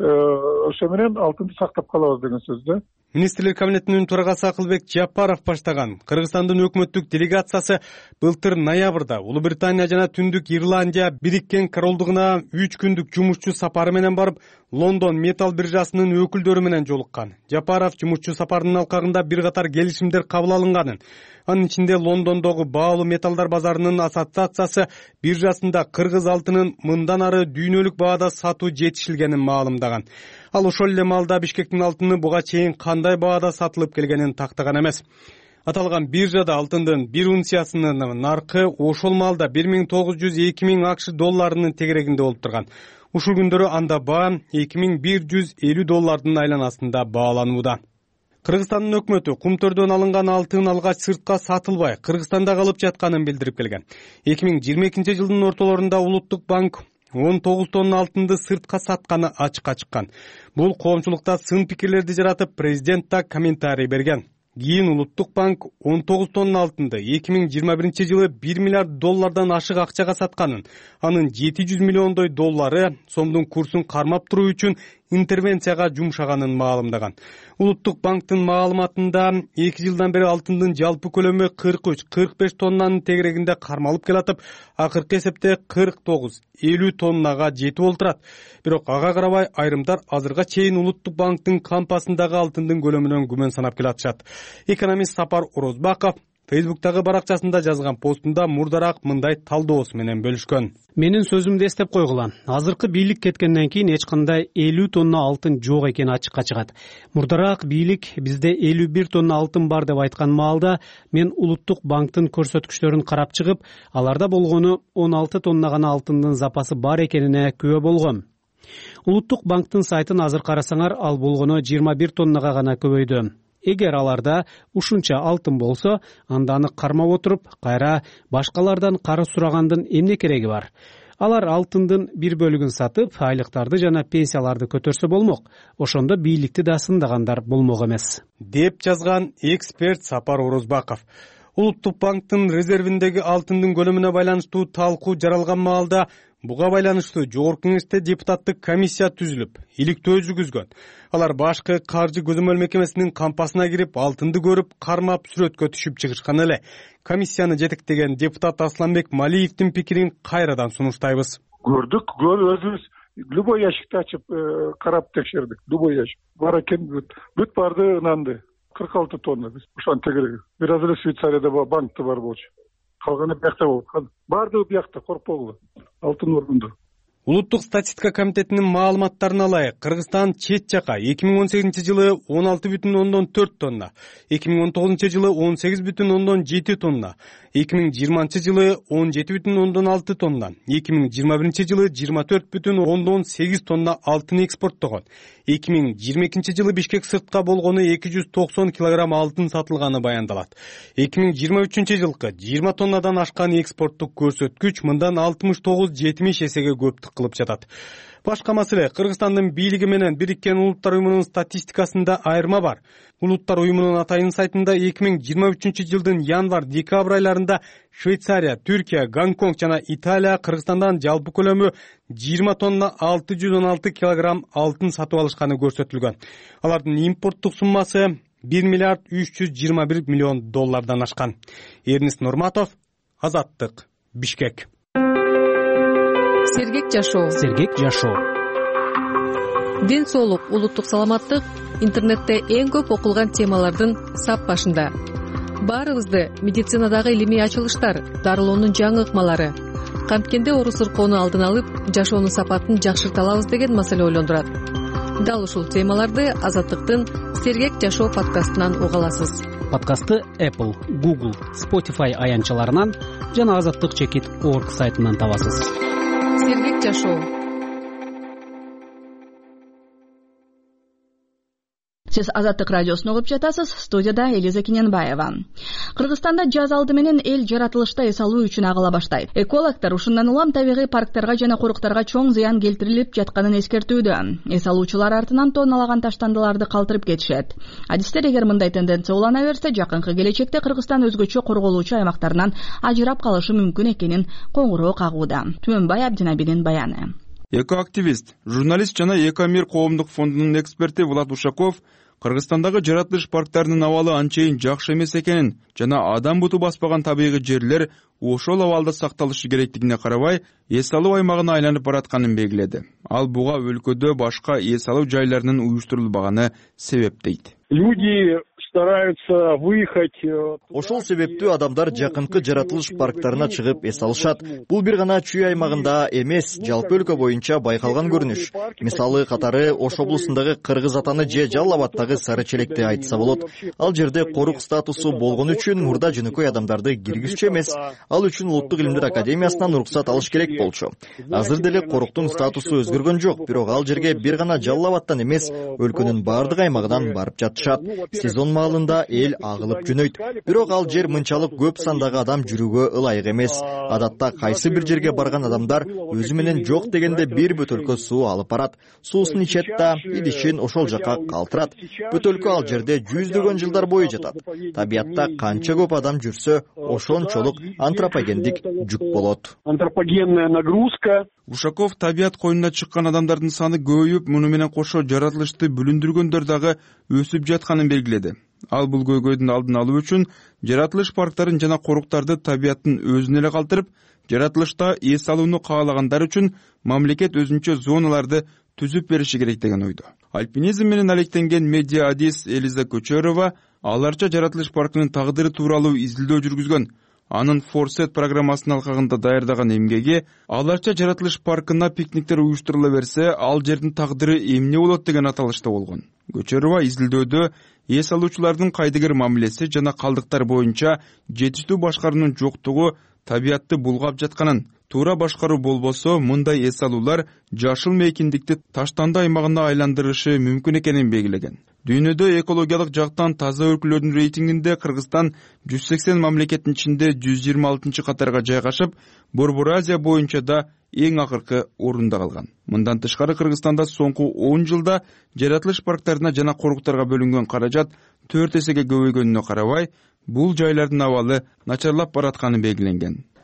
Ошо менен алтынды сактап калабыз деген сөз да. Министрлер кабинетинин төрагасы Акылбек Жапаров баштаган Кыргызстандын өкмөттүк делегациясы былтыр ноябрда Улуу Британия жана Түндүк Ирландия Бириккен Королдугуна үч күндүк жумушчу сапары менен барып, Лондон металл биржасынын өкүлдөрү менен жолуккан. Жапаров жумушчу сапарынын алкагында бир катар келишимдер кабыл алынганын, анын ичинде Лондондогу баалуу металлдар базарынын ассоциациясы биржасында кыргыз алтынын мындан ары дүйнөлүк баада сатуу жетишилгенин маалымдаган. Ал ошол эле маалда Бишкектин алтыны буга чейин кандай баада сатылып келгенин тактаган эмес. Аталган биржада алтындын бир унциясынын наркы ошол маалда бир миң тогуз жүз эки миң акш долларынын тегерегинде болуп турган. Ушул күндөрү анда баа эки миң бир жүз элүү доллардын айланасында бааланууда. Кыргызстандын өкмөтү кумтөрдөн алынган алтын алгач сыртка сатылбай, Кыргызстанда калып жатканын билдирип келген. эки миң жыйырма экинчи жылдын ортолорунда Улуттук банк он тогуз тонна алтынды сыртка сатканы ачыкка чыккан. Бул коомчулукта сын пикирлерди жаратып, президент да комментарий берген. Кийин Улуттук банк он тогуз тонна алтынды эки миң жыйырма биринчи жылы бир миллиард доллардан ашык акчага сатканын, анын жети жүз миллиондой доллары сомдун курсун кармап туруу үчүн интервенцияга жумшаганын маалымдаган. Улуттук банктын маалыматында эки жылдан бери алтындын жалпы көлөмү кырк үч кырк беш тоннанын тегерегинде кармалып келатып, акыркы эсепте кырк тогуз элүү тоннага жетип олтурат. Бирок ага карабай айрымдар азырга чейин Улуттук банктын кампасындагы алтындын көлөмүнөн күмөн санап келатышат. Экономист Сапар Орозбаков Фейсбуктагы баракчасында жазган постунда мурдараак мындай талдоосу менен бөлүшкөн. Менин сөзүмдү эстеп койгула. Азыркы бийлик кеткенден кийин эч кандай элүү тонна алтын жок экени ачыкка чыгат. Мурдараак бийлик бизде элүү бир тонна алтын бар деп айткан маалда мен Улуттук банктын көрсөткүчтөрүн карап чыгып, аларда болгону он алты тонна гана алтындын запасы бар экенине күбө болгом. Улуттук банктын сайтын азыр карасаңар, ал болгону жыйырма бир тоннага гана көбөйдү. Эгер аларда ушунча алтын болсо, анда аны кармап отуруп, кайра башкалардан карыз сурагандын эмне кереги бар? Алар алтындын бир бөлүгүн сатып, айлыктарды жана пенсияларды көтөрсө болмок. Ошондо бийликти да сындагандар болмок эмес, деп жазган эксперт Сапар Орозбаков. Улуттук банктын резервиндеги алтындын көлөмүнө байланыштуу талкуу жаралган маалда Буга байланыштуу жогорку кеңеште депутаттык комиссия түзүлүп, иликтөө жүргүзгөн. Алар башкы каржы көзөмөл мекемесинин кампасына кирип, алтынды көрүп, кармап сүрөткө түшүп чыгышкан эле. Комиссияны жетектеген депутат Асланбек Малиевдин пикирин кайрадан сунуштайбыз. Көрдүк, өзүбүз любой ящикти ачып карап текшердик. Любой ящик. Бар экен бүт. Бүт барды ынанды. кырк алты тонна биз. Ошон тегереги. Бир аз эле Швейцарияда банкта бар болчу. Калганы биякта болуп калды. Бардыгы биякта, коркпогула. Алтын ордунда. Улуттук статистика комитетинин маалыматтарына ылайык, Кыргызстан чет жака эки миң он сегизинчи жылы он алты бүтүн ондон төрт тонна, эки миң он тогузунчу жылы он сегиз бүтүн ондон жети тонна, эки миң жыйырманчы жылы он жети бүтүн ондон алты тонна, эки миң жыйырма биринчи жылы жыйырма төрт бүтүн ондон сегиз тонна алтын экспорттогон. эки миң жыйырма экинчи жылы Бишкек сыртка болгону эки жүз токсон килограмм алтын сатылганы баяндалат. эки миң жыйырма үчүнчү жылкы жыйырма тоннадан ашкан экспорттук көрсөткүч мындан алтымыш тогуз жетимиш эсеге көптүк кылып жатат. Башка маселе, Кыргызстандын бийлиги менен Бириккен Улуттар уюмунун статистикасында айырма бар. Улуттар уюмунун атайын сайтында эки миң жыйырма үчүнчү жылдын январь-декабрь айларында Швейцария, Түркия, Гонконг жана Италия Кыргызстандан жалпы көлөмү жыйырма тонна алты жүз он алты килограмм алтын сатып алышканы көрсөтүлгөн. Алардын импорттук суммасы бир миллиард үч жүз жыйырма бир миллион доллардан ашкан. Эрнис Нурматов, Азаттык, Бишкек. Сергек жашоо. Сергек жашоо. Ден соолук, улуттук саламаттык интернетте эң көп окулган темалардын сап башында. Баарыбызды медицинадагы илимий ачылыштар, дарылоонун жаңы ыкмалары, канткенде оору сыркоону алдын алып, жашоонун сапатын жакшырта алабыз деген маселе ойлондурат. Дал ушул темаларды Азаттыктын Сергек жашоо подкастынан уга аласыз. Подкастты Apple, Google, Spotify аянтчаларынан жана азаттык чекит точка орг сайтынан табасыз. Сергек жашоо. Сиз Азаттык радиосун угуп жатасыз. Студияда Элиза Кененбаева. Кыргызстанда жаз алды менен эл жаратылышта эс алуу үчүн агыла баштайт. Экологдор ушундан улам табигый парктарга жана куруктарга чоң зыян келтирилип жатканын эскертүүдө. Эс алуучулар артынан тонналаган таштандыларды калтырып кетишет. Адистер эгер мындай тенденция улана берсе, жакынкы келечекте Кыргызстан өзгөчө корголуучу аймактарынан ажырап калышы мүмкүн экенин коңгуроо кагууда. Түмөнбай Абдинабидин баяны. Экоактивист, журналист жана Экомир коомдук фондунун эксперти Влад Ушаков Кыргызстандагы жаратылыш парктарынын абалы анчейин жакшы эмес экенин жана адам буту баспаган табигый жерлер ошол абалда сакталышы керектигине карабай, эс алуу аймагына айланып баратканын белгиледи. Ал буга өлкөдө башка эс алуу жайларынын уюштурулбаганы себеп дейт. Люди стараются выехать. Ошол себептүү адамдар жакынкы жаратылыш парктарына чыгып эс алышат. Бул бир гана Чүй аймагында эмес, жалпы өлкө боюнча байкалган көрүнүш. Мисалы катары Ош облусундагы Кыргыз атаны же Жалал абадтагы Сары Челекти айтса болот. Ал жерде корук статусу болгон үчүн мурда жөнөкөй адамдарды киргизчү эмес, ал үчүн Улуттук илимдер академиясынан уруксат алыш керек болчу. Азыр деле коруктун статусу өзгөргөн жок, бирок ал жерге бир гана Жалал абадтан эмес, өлкөнүн бардык аймагынан барып жатышат. Сезон маалында эл агылып жөнөйт. Бирок ал жер мынчалык көп сандагы адам жүрүүгө ылайык эмес. Адатта кайсы бир жерге барган адамдар өзү менен жок дегенде бир бөтөлкө суу алып барат. Суусун ичет да, идишин ошол жака калтырат. Бөтөлкө ал жерде жүздөгөн жылдар бою жатат. Табиятта канча көп адам жүрсө, ошончолук антропогендик жүк болот. Антропогенная нагрузка. Ушаков табият коюнуна чыккан адамдардын саны көбөйүп, муну менен кошо жаратылышты бүлүндүргөндөр дагы өсүп жатканын белгиледи. Ал бул көйгөйдүн алдын алуу үчүн жаратылыш парктарын жана коруктарды табияттын өзүнө эле калтырып, жаратылышта эс алууну каалагандар үчүн мамлекет өзүнчө зоналарды түзүп бериши керек деген ойдо. Альпинизм менен алектенген медиа адис Элиза Көчөрова аларча жаратылыш паркынын тагдыры тууралуу изилдөө жүргүзгөн. Анын Форсет программасынын алкагында даярдаган эмгеги аларча жаратылыш паркына пикниктер уюштурула берсе, ал жердин тагдыры эмне болот деген аталышта болгон. Көчөрова изилдөөдө эс алуучулардын кайдыгер мамилеси жана калдыктар боюнча жетиштүү башкаруунун жоктугу табиятты булгап жатканын, туура башкаруу болбосо мындай эс алуулар жашыл мейкиндикти таштанды аймагына айландырышы мүмкүн экенин белгилеген. Дүйнөдө экологиялык жактан таза өлкөлөрдүн рейтингинде Кыргызстан жүз сексен мамлекеттин ичинде жүз жыйырма алтынчы катарга жайгашып, Борбор Азия боюнча да эң акыркы орунда калган. Мындан тышкары Кыргызстанда соңку он жылда жаратылыш парктарына жана коруктарга бөлүнгөн каражат төрт эсеге көбөйгөнүнө карабай, бул жайлардын абалы начарлап баратканы белгиленген.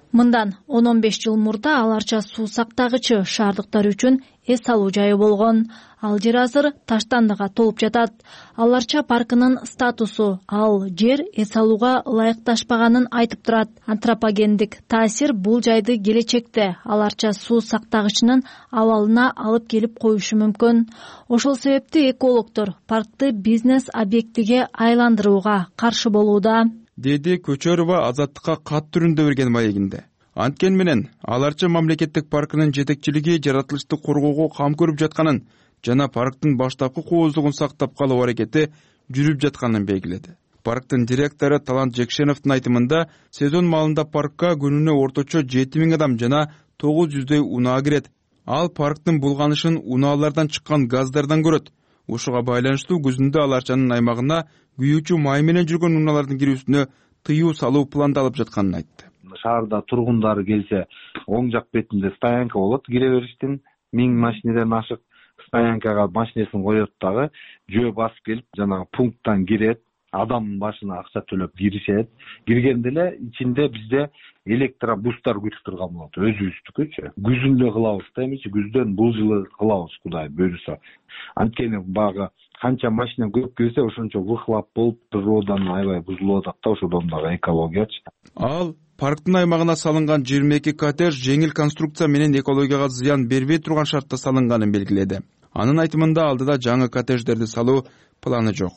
Мындан он он беш жыл мурда аларча суу сактагычы шаардыктар үчүн эс алуу жайы болгон. Ал жер азыр таштандыга толуп жатат. Аларча паркынын статусу ал жер эс алууга ылайыкташпаганын айтып турат. Антропогендик таасир бул жайды келечекте аларча суу сактагычынын абалына алып келип коюшу мүмкүн. Ошол себепти экологдор паркты бизнес объектиге айландырууга каршы болууда, деди Көчөрова Азаттыкка кат түрүндө берген маегинде. Анткени менен аларча мамлекеттик паркынын жетекчилиги жаратылышты коргоого кам көрүп жатканын жана парктын баштапкы кооздугун сактап калуу аракети жүрүп жатканын белгиледи. Парктын директору Талант Жекшеновдун айтымында сезон маалында паркка күнүнө орточо жети миң адам жана тогуз жүздөй унаа кирет. Ал парктын булганышын унаалардан чыккан газдардан көрөт. Ушуга байланыштуу күзүндө аларчанын аймагына күйүүчү май менен жүргөн унаалардын кирүүсүнө тыюу салуу пландалып жатканын айтты. Шаарда тургундар келсе, оң жак бетинде стоянка болот, кире бериштин миң машинеден ашык стоянкага машинесин коет дагы, жөө басып келип, жанагы пункттан кирет, адам башына акча төлөп киришет. Киргенде эле ичинде бизде электробустар күтүп турган болот, өзүбүздүкүчү. Күзүндө кылабыз да эмичи, күздөн бул жылы кылабыз, Кудай буйруса. Анткени багы канча машина көп келсе, ошончо выхлоп болуп, природанын аябай бузулуп атат да, ошодон дагы экологиячы. Ал парктын аймагына салынган жыйырма эки коттедж жеңил конструкция менен экологияга зыян бербей турган шартта салынганын белгиледи. Анын айтымында алдыда жаңы коттедждерди салуу планы жок.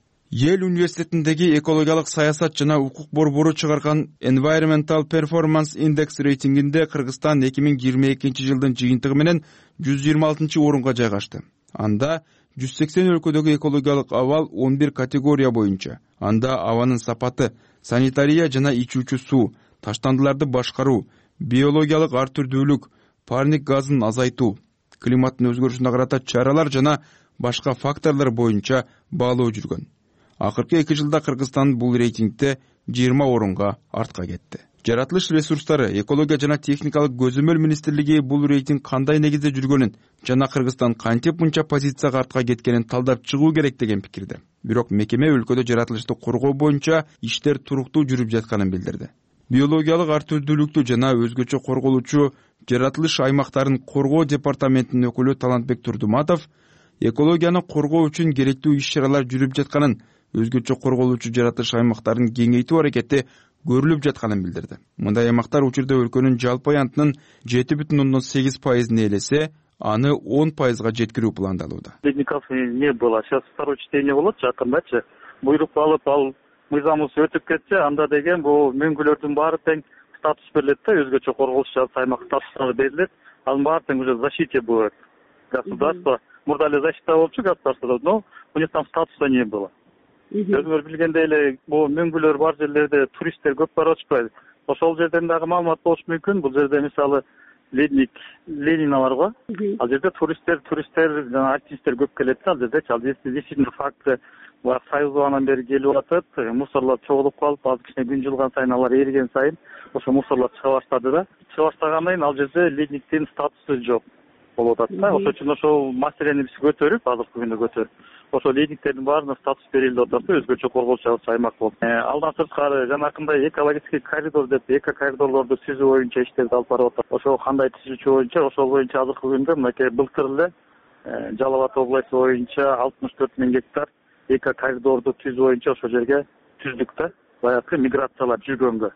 Эл университетиндеги экологиялык саясат жана укук борбору чыгарган Environmental Performance Index рейтингинде Кыргызстан эки миң жыйырма экинчи жылдын жыйынтыгы менен жүз жыйырма алтынчы орунга жайгашты. Анда жүз сексен өлкөдөгү экологиялык абал он бир категория боюнча. Анда абанын сапаты, санитария жана ичүүчү суу, таштандыларды башкаруу, биологиялык ар түрдүүлүк, парник газын азайтуу, климаттын өзгөрүшүнө карата чаралар жана башка факторлор боюнча баалоо жүргөн. Акыркы эки жылда Кыргызстан бул рейтингде жыйырма орунга артка кетти. Жаратылыш ресурстары, экология жана техникалык көзөмөл министрлиги бул рейтинг кандай негизде жүргөнүн жана Кыргызстан кантип мынча позицияга артка кеткенин талдап чыгуу керек деген пикирде. Бирок мекеме өлкөдө жаратылышты коргоо боюнча иштер туруктуу жүрүп жатканын билдирди. Биологиялык ар түрдүүлүктү жана өзгөчө корголуучу жаратылыш аймактарын коргоо департаментинин өкүлү Талантбек Турдуматов экологияны коргоо үчүн керектүү иш-чаралар жүрүп жатканын, өзгөчө корголуучу жаратылыш аймактарын кеңейтүү аракети көрүлүп жатканын билдирди. Мындай аймактар учурда өлкөнүн жалпы аянтынын жети бүтүн ондон сегиз пайызын ээлесе, аны он пайызга жеткирүү пландалууда. Ледников не было. Сейчас второе чтение болот жакындачы. Буйрук алып, ал мыйзамыбыз өтүп кетсе, анда деген бул мөңгүлөрдүн баары тең статус берилет да, өзгөчө корголуучу аймак статусу берилет. Анын баары тең уже защите будет. Государство мурда эле защита болчу государстводо, но у них там статуса не было. Өзүңөр билгендей эле бул мөңгүлөр бар жерлерде туристтер көп барып атышпайбы? Ошол жерден дагы маалымат болуш мүмкүн. Бул жерде мисалы ледник Ленина барго. Ал жерде туристтер, туристтер жана артисттер көп келет да, ал жерде. Ал жерде действительно факты бар, союзанан бери келип атат. Мусорлар чогулуп калып, азыр кичине күн жылган сайын алар эриген сайын ошо мусорлар чыга баштады да. Чыга баштагандан кийин ал жерде ледниктин статусу жок болуп атат да. Ошон үчүн ошол маселени биз көтөрүп, азыркы күндө көтөрүп, ошо ледниктердин баарына статус берилди атат, өзгөчө корголчу аймак болуп. Алдан сырткары жанакындай экологический коридор деп эко коридорлорду түзүү боюнча иштерди алып барып атат. Ошо кандай түзүүчү боюнча, ошол боюнча азыркы күндө мынакей былтыр эле Жалал Абад областы боюнча алтымыш төрт миң гектар эко коридорду түзүү боюнча ошол жерге түздүк да. Баягы миграциялар жүргөнгө,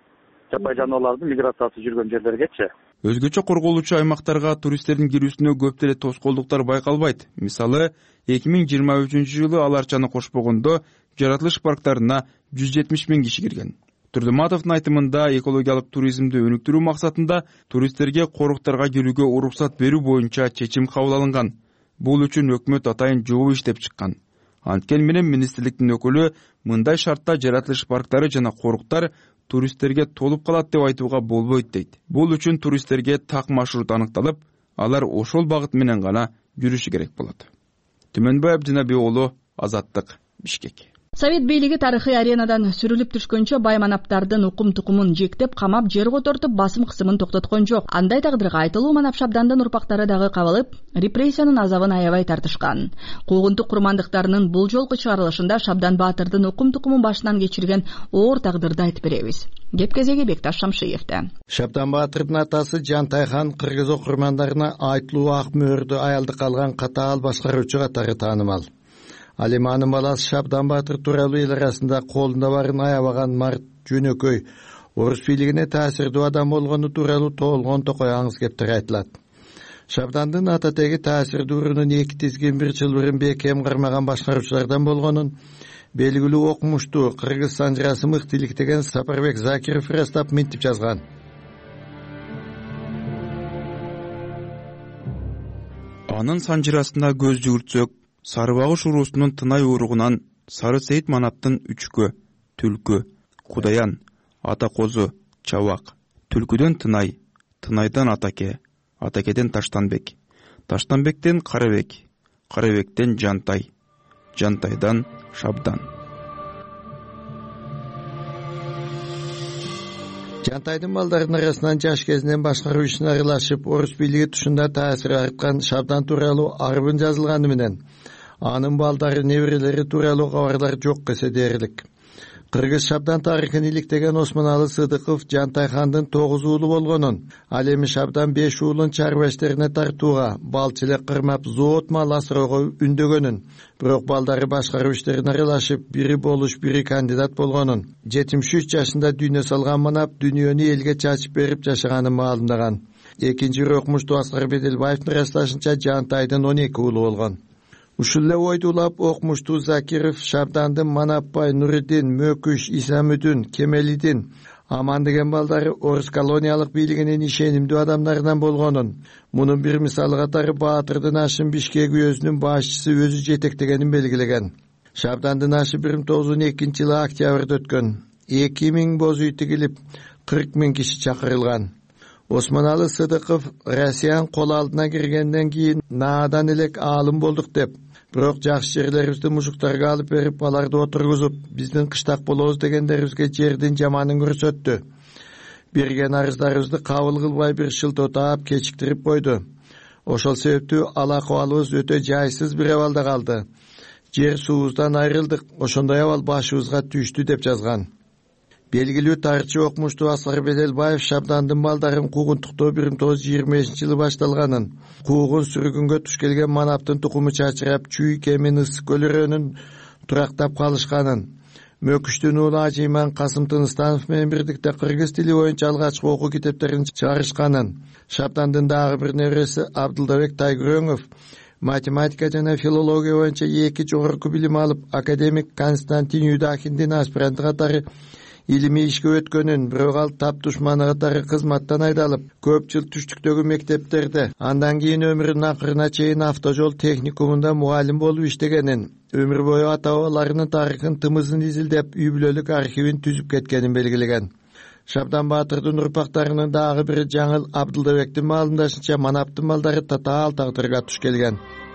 жапай жаныбарлардын миграциясы жүргөн жерлергечи. Өзгөчө корголуучу аймактарга туристтердин кирүүсүнө көп деле тоскоолдуктар байкалбайт. Мисалы, эки миң жыйырма үчүнчү жылы аларчаны кошпогондо жаратылыш парктарына жүз жетимиш миң киши кирген. Турдуматовдун айтымында экологиялык туризмди өнүктүрүү максатында туристтерге коруктарга кирүүгө уруксат берүү боюнча чечим кабыл алынган. Бул үчүн өкмөт атайын жобо иштеп чыккан. Анткени менен министрликтин өкүлү мындай шартта жаратылыш парктары жана коруктар туристтерге толуп калат деп айтууга болбойт дейт. Бул үчүн туристтерге так маршрут аныкталып, алар ошол багыт менен гана жүрүшү керек болот. Түмөнбай Абдинабий уулу, Азаттык, Бишкек. Совет бийлиги тарыхый аренадан сүрүлүп түшкөнчө бай манаптардын укум тукумун жектеп камап жер котортуп басым кысымын токтоткон жок. Андай тагдырга айтылуу манап Шабдандын урпактары дагы кабылып, репрессиянын азабын аябай тартышкан. Куугунтук курмандыктарынын бул жолку чыгарылышында Шабдан Баатырдын укум тукумун башынан кечирген оор тагдырды айтып беребиз. Кеп кезеги Бекташ Шамшиевде. Шабдан Баатырдын атасы Жантайхан кыргыз окурмандарына айтылуу ак мөөрдү аялды калган катаал башкаруучу катары таанымал. Ал эми анын баласы Шабдан Баатыр тууралуу эл арасында колунда барын аябаган март жөнөкөй орус бийлигине таасирдүү адам болгону тууралуу тоолгон токой аңыз кептер айтылат. Шабдандын ата теги таасирдүүрүнүн эки тизгин бир чылбырын бекем кармаган башкаруучулардан болгонун белгилүү окумуштуу кыргыз санжырасы мыктылык деген Сапарбек Закиров ырастап минтип жазган. Анын санжырасына көз жүгүртсөк, Сарыбагыш уруусунун тынай уругунан Сары Сейит Манаптын үчкө, Түлкү, Кудаян, Атакозу, Чабак, Түлкүдөн Тынай, Тынайдан Атаке, Атакеден Таштанбек, Таштанбектен Карабек, Карабектен Жантай, Жантайдан Шабдан. Жантайдын балдарынын арасынан жаш кезинен башкаруу ишине аралашып, орус бийлиги тушунда таасир арткан Шабдан тууралуу арбын жазылганы менен анын балдары, неберелери тууралуу кабарлар жок десе дээрлик. Кыргыз Шабдан тарыхын иликтеген Осмоналы Сыдыков Жантайхандын тогуз уулу болгонун, ал эми Шабдан беш уулун чарба иштерине тартууга, балчы эле кырмап зоот мал асыроого үндөгөнүн, бирок балдары башкаруу иштерине аралашып, бири болуш, бири кандидат болгонун, жетимиш үч жашында дүйнө салган манап дүйнөнү элге чачып берип жашаганын маалымдаган. Экинчи бир окумуштуу Аскар Беделбаевдин ырасташынча Жантайдын он эки уулу болгон. Ушул эле ойду улап окумуштуу Закиров Шабдандын Манапбай, Нуридин, Мөкүш, Исамүдүн, Кемелидин, Аман деген балдары орус колониялык бийлигинин ишенимдүү адамдарынан болгонун, мунун бир мисалы катары Баатырдын ашын Бишкек уездинин башчысы өзү жетектегенин белгилеген. Шабдандын ашы бир миң тогуз жүз он экинчи жылы октябрда өткөн. эки миң боз үй тигилип, кырк миң киши чакырылган. Осмоналы Сыдыков Россиян кол алдына киргенден кийин наадан элек аалым болдук деп, бирок жакшы жерлерибизди мужуктарга алып берип, аларды отургузуп, биздин кыштак болобуз дегендерибизге жердин жаманын көрсөттү. Берген арыздарыбызды кабыл кылбай бир шылтоо таап кечиктирип койду. Ошол себептүү ал акыбалыбыз өтө жайсыз бир абалда калды. Жер суубуздан айрылдык, ошондой абал башыбызга түштү деп жазган. Белгилүү тарыхчы окумуштуу Аскар Беделбаев Шабдандын балдарын куугунтуктоо бир миң тогуз жүз жыйырма бешинчи жылы башталганын, куугун сүргүнгө туш келген манаптын тукуму чачырап, Чүй, Кемин, Ысык көлүрөнүн турактап калышканын, Мөкүштүн уулу Ажыйман Касым Тыныстанов менен бирдикте кыргыз тили боюнча алгачкы окуу китептерин чыгарышканын, Шабдандын дагы бир небереси Абдылдабек Тайгүрөңов математика жана филология боюнча эки жогорку билим алып, академик Константин Юдахиндин аспиранты катары илимий ишке өткөнүн, бирок ал тап душманы катары кызматтан айдалып, көп жыл түштүктөгү мектептерде, андан кийин өмүрүнүн акырына чейин автожол техникумунда мугалим болуп иштегенин, өмүр бою ата бабаларынын тарыхын тымызын изилдеп, үй бүлөлүк архивин түзүп кеткенин белгилеген. Шабдан Баатырдын урпактарынын дагы бири Жаңыл Абдылдабектин маалымдашынча Манаптын балдары татаал тагдырга туш келген.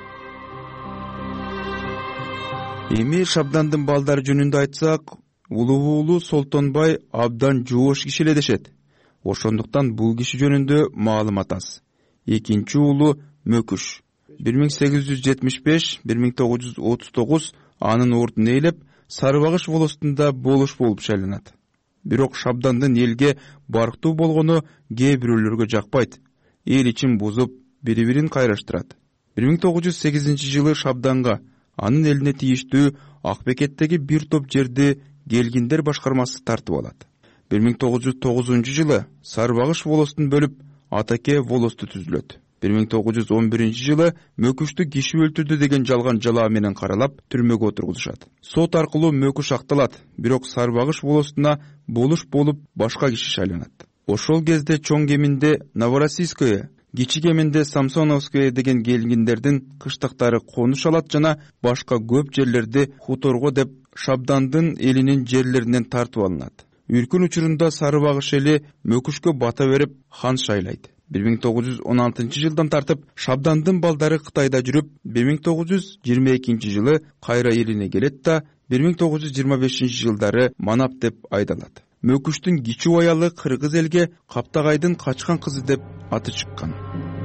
Эми Шабдандын балдары жөнүндө айтсак, улуу уулу Солтонбай абдан жоош киши эле дешет. Ошондуктан бул киши жөнүндө маалымат аз. Экинчи уулу Мөкүш бир миң сегиз жүз жетимиш беш — бир миң тогуз жүз отуз тогуз анын ордун ээлеп, Сарыбагыш волостунда болуш болуп шайланат. Бирок Шабдандын элге барктуу болгону кээ бирөөлөргө жакпайт. Эл ичин бузуп, бири-бирин кайраштырат. бир миң тогуз жүз сегизинчи жылы Шабданга анын элине тийиштүү Акбекеттеги бир топ жерди Келгиндер башкармасы тартып алат. бир миң тогуз жүз тогузунчу жылы Сарыбагыш волостун бөлүп, Атаке волосту түзүлөт. бир миң тогуз жүз он биринчи жылы Мөкүштү киши өлтүрдү деген жалган жалаа менен каралап, түрмөгө отургузушат. Сот аркылуу Мөкүш акталат, бирок Сарыбагыш волостуна болуш болуп башка киши шайланат. Ошол кезде чоң кеминде Новороссийское, кичи кеминде Самсоновское деген келгиндердин кыштактары конуш алат жана башка көп жерлерди хуторго деп Шабдандын элинин жерлеринен тартып алынат. Үркүн учурунда Сарыбагыш эли Мөкүшкө бата берип хан шайлайт. бир миң тогуз жүз он алтынчы жылдан тартып Шабдандын балдары Кытайда жүрүп, бир миң тогуз жүз жыйырма экинчи жылы кайра элине келет да бир миң тогуз жүз жыйырма бешинчи жылдары манап деп айдалат. Мөкүштүн кичүү аялы кыргыз элге Каптагайдын качкан кызы деп аты чыккан.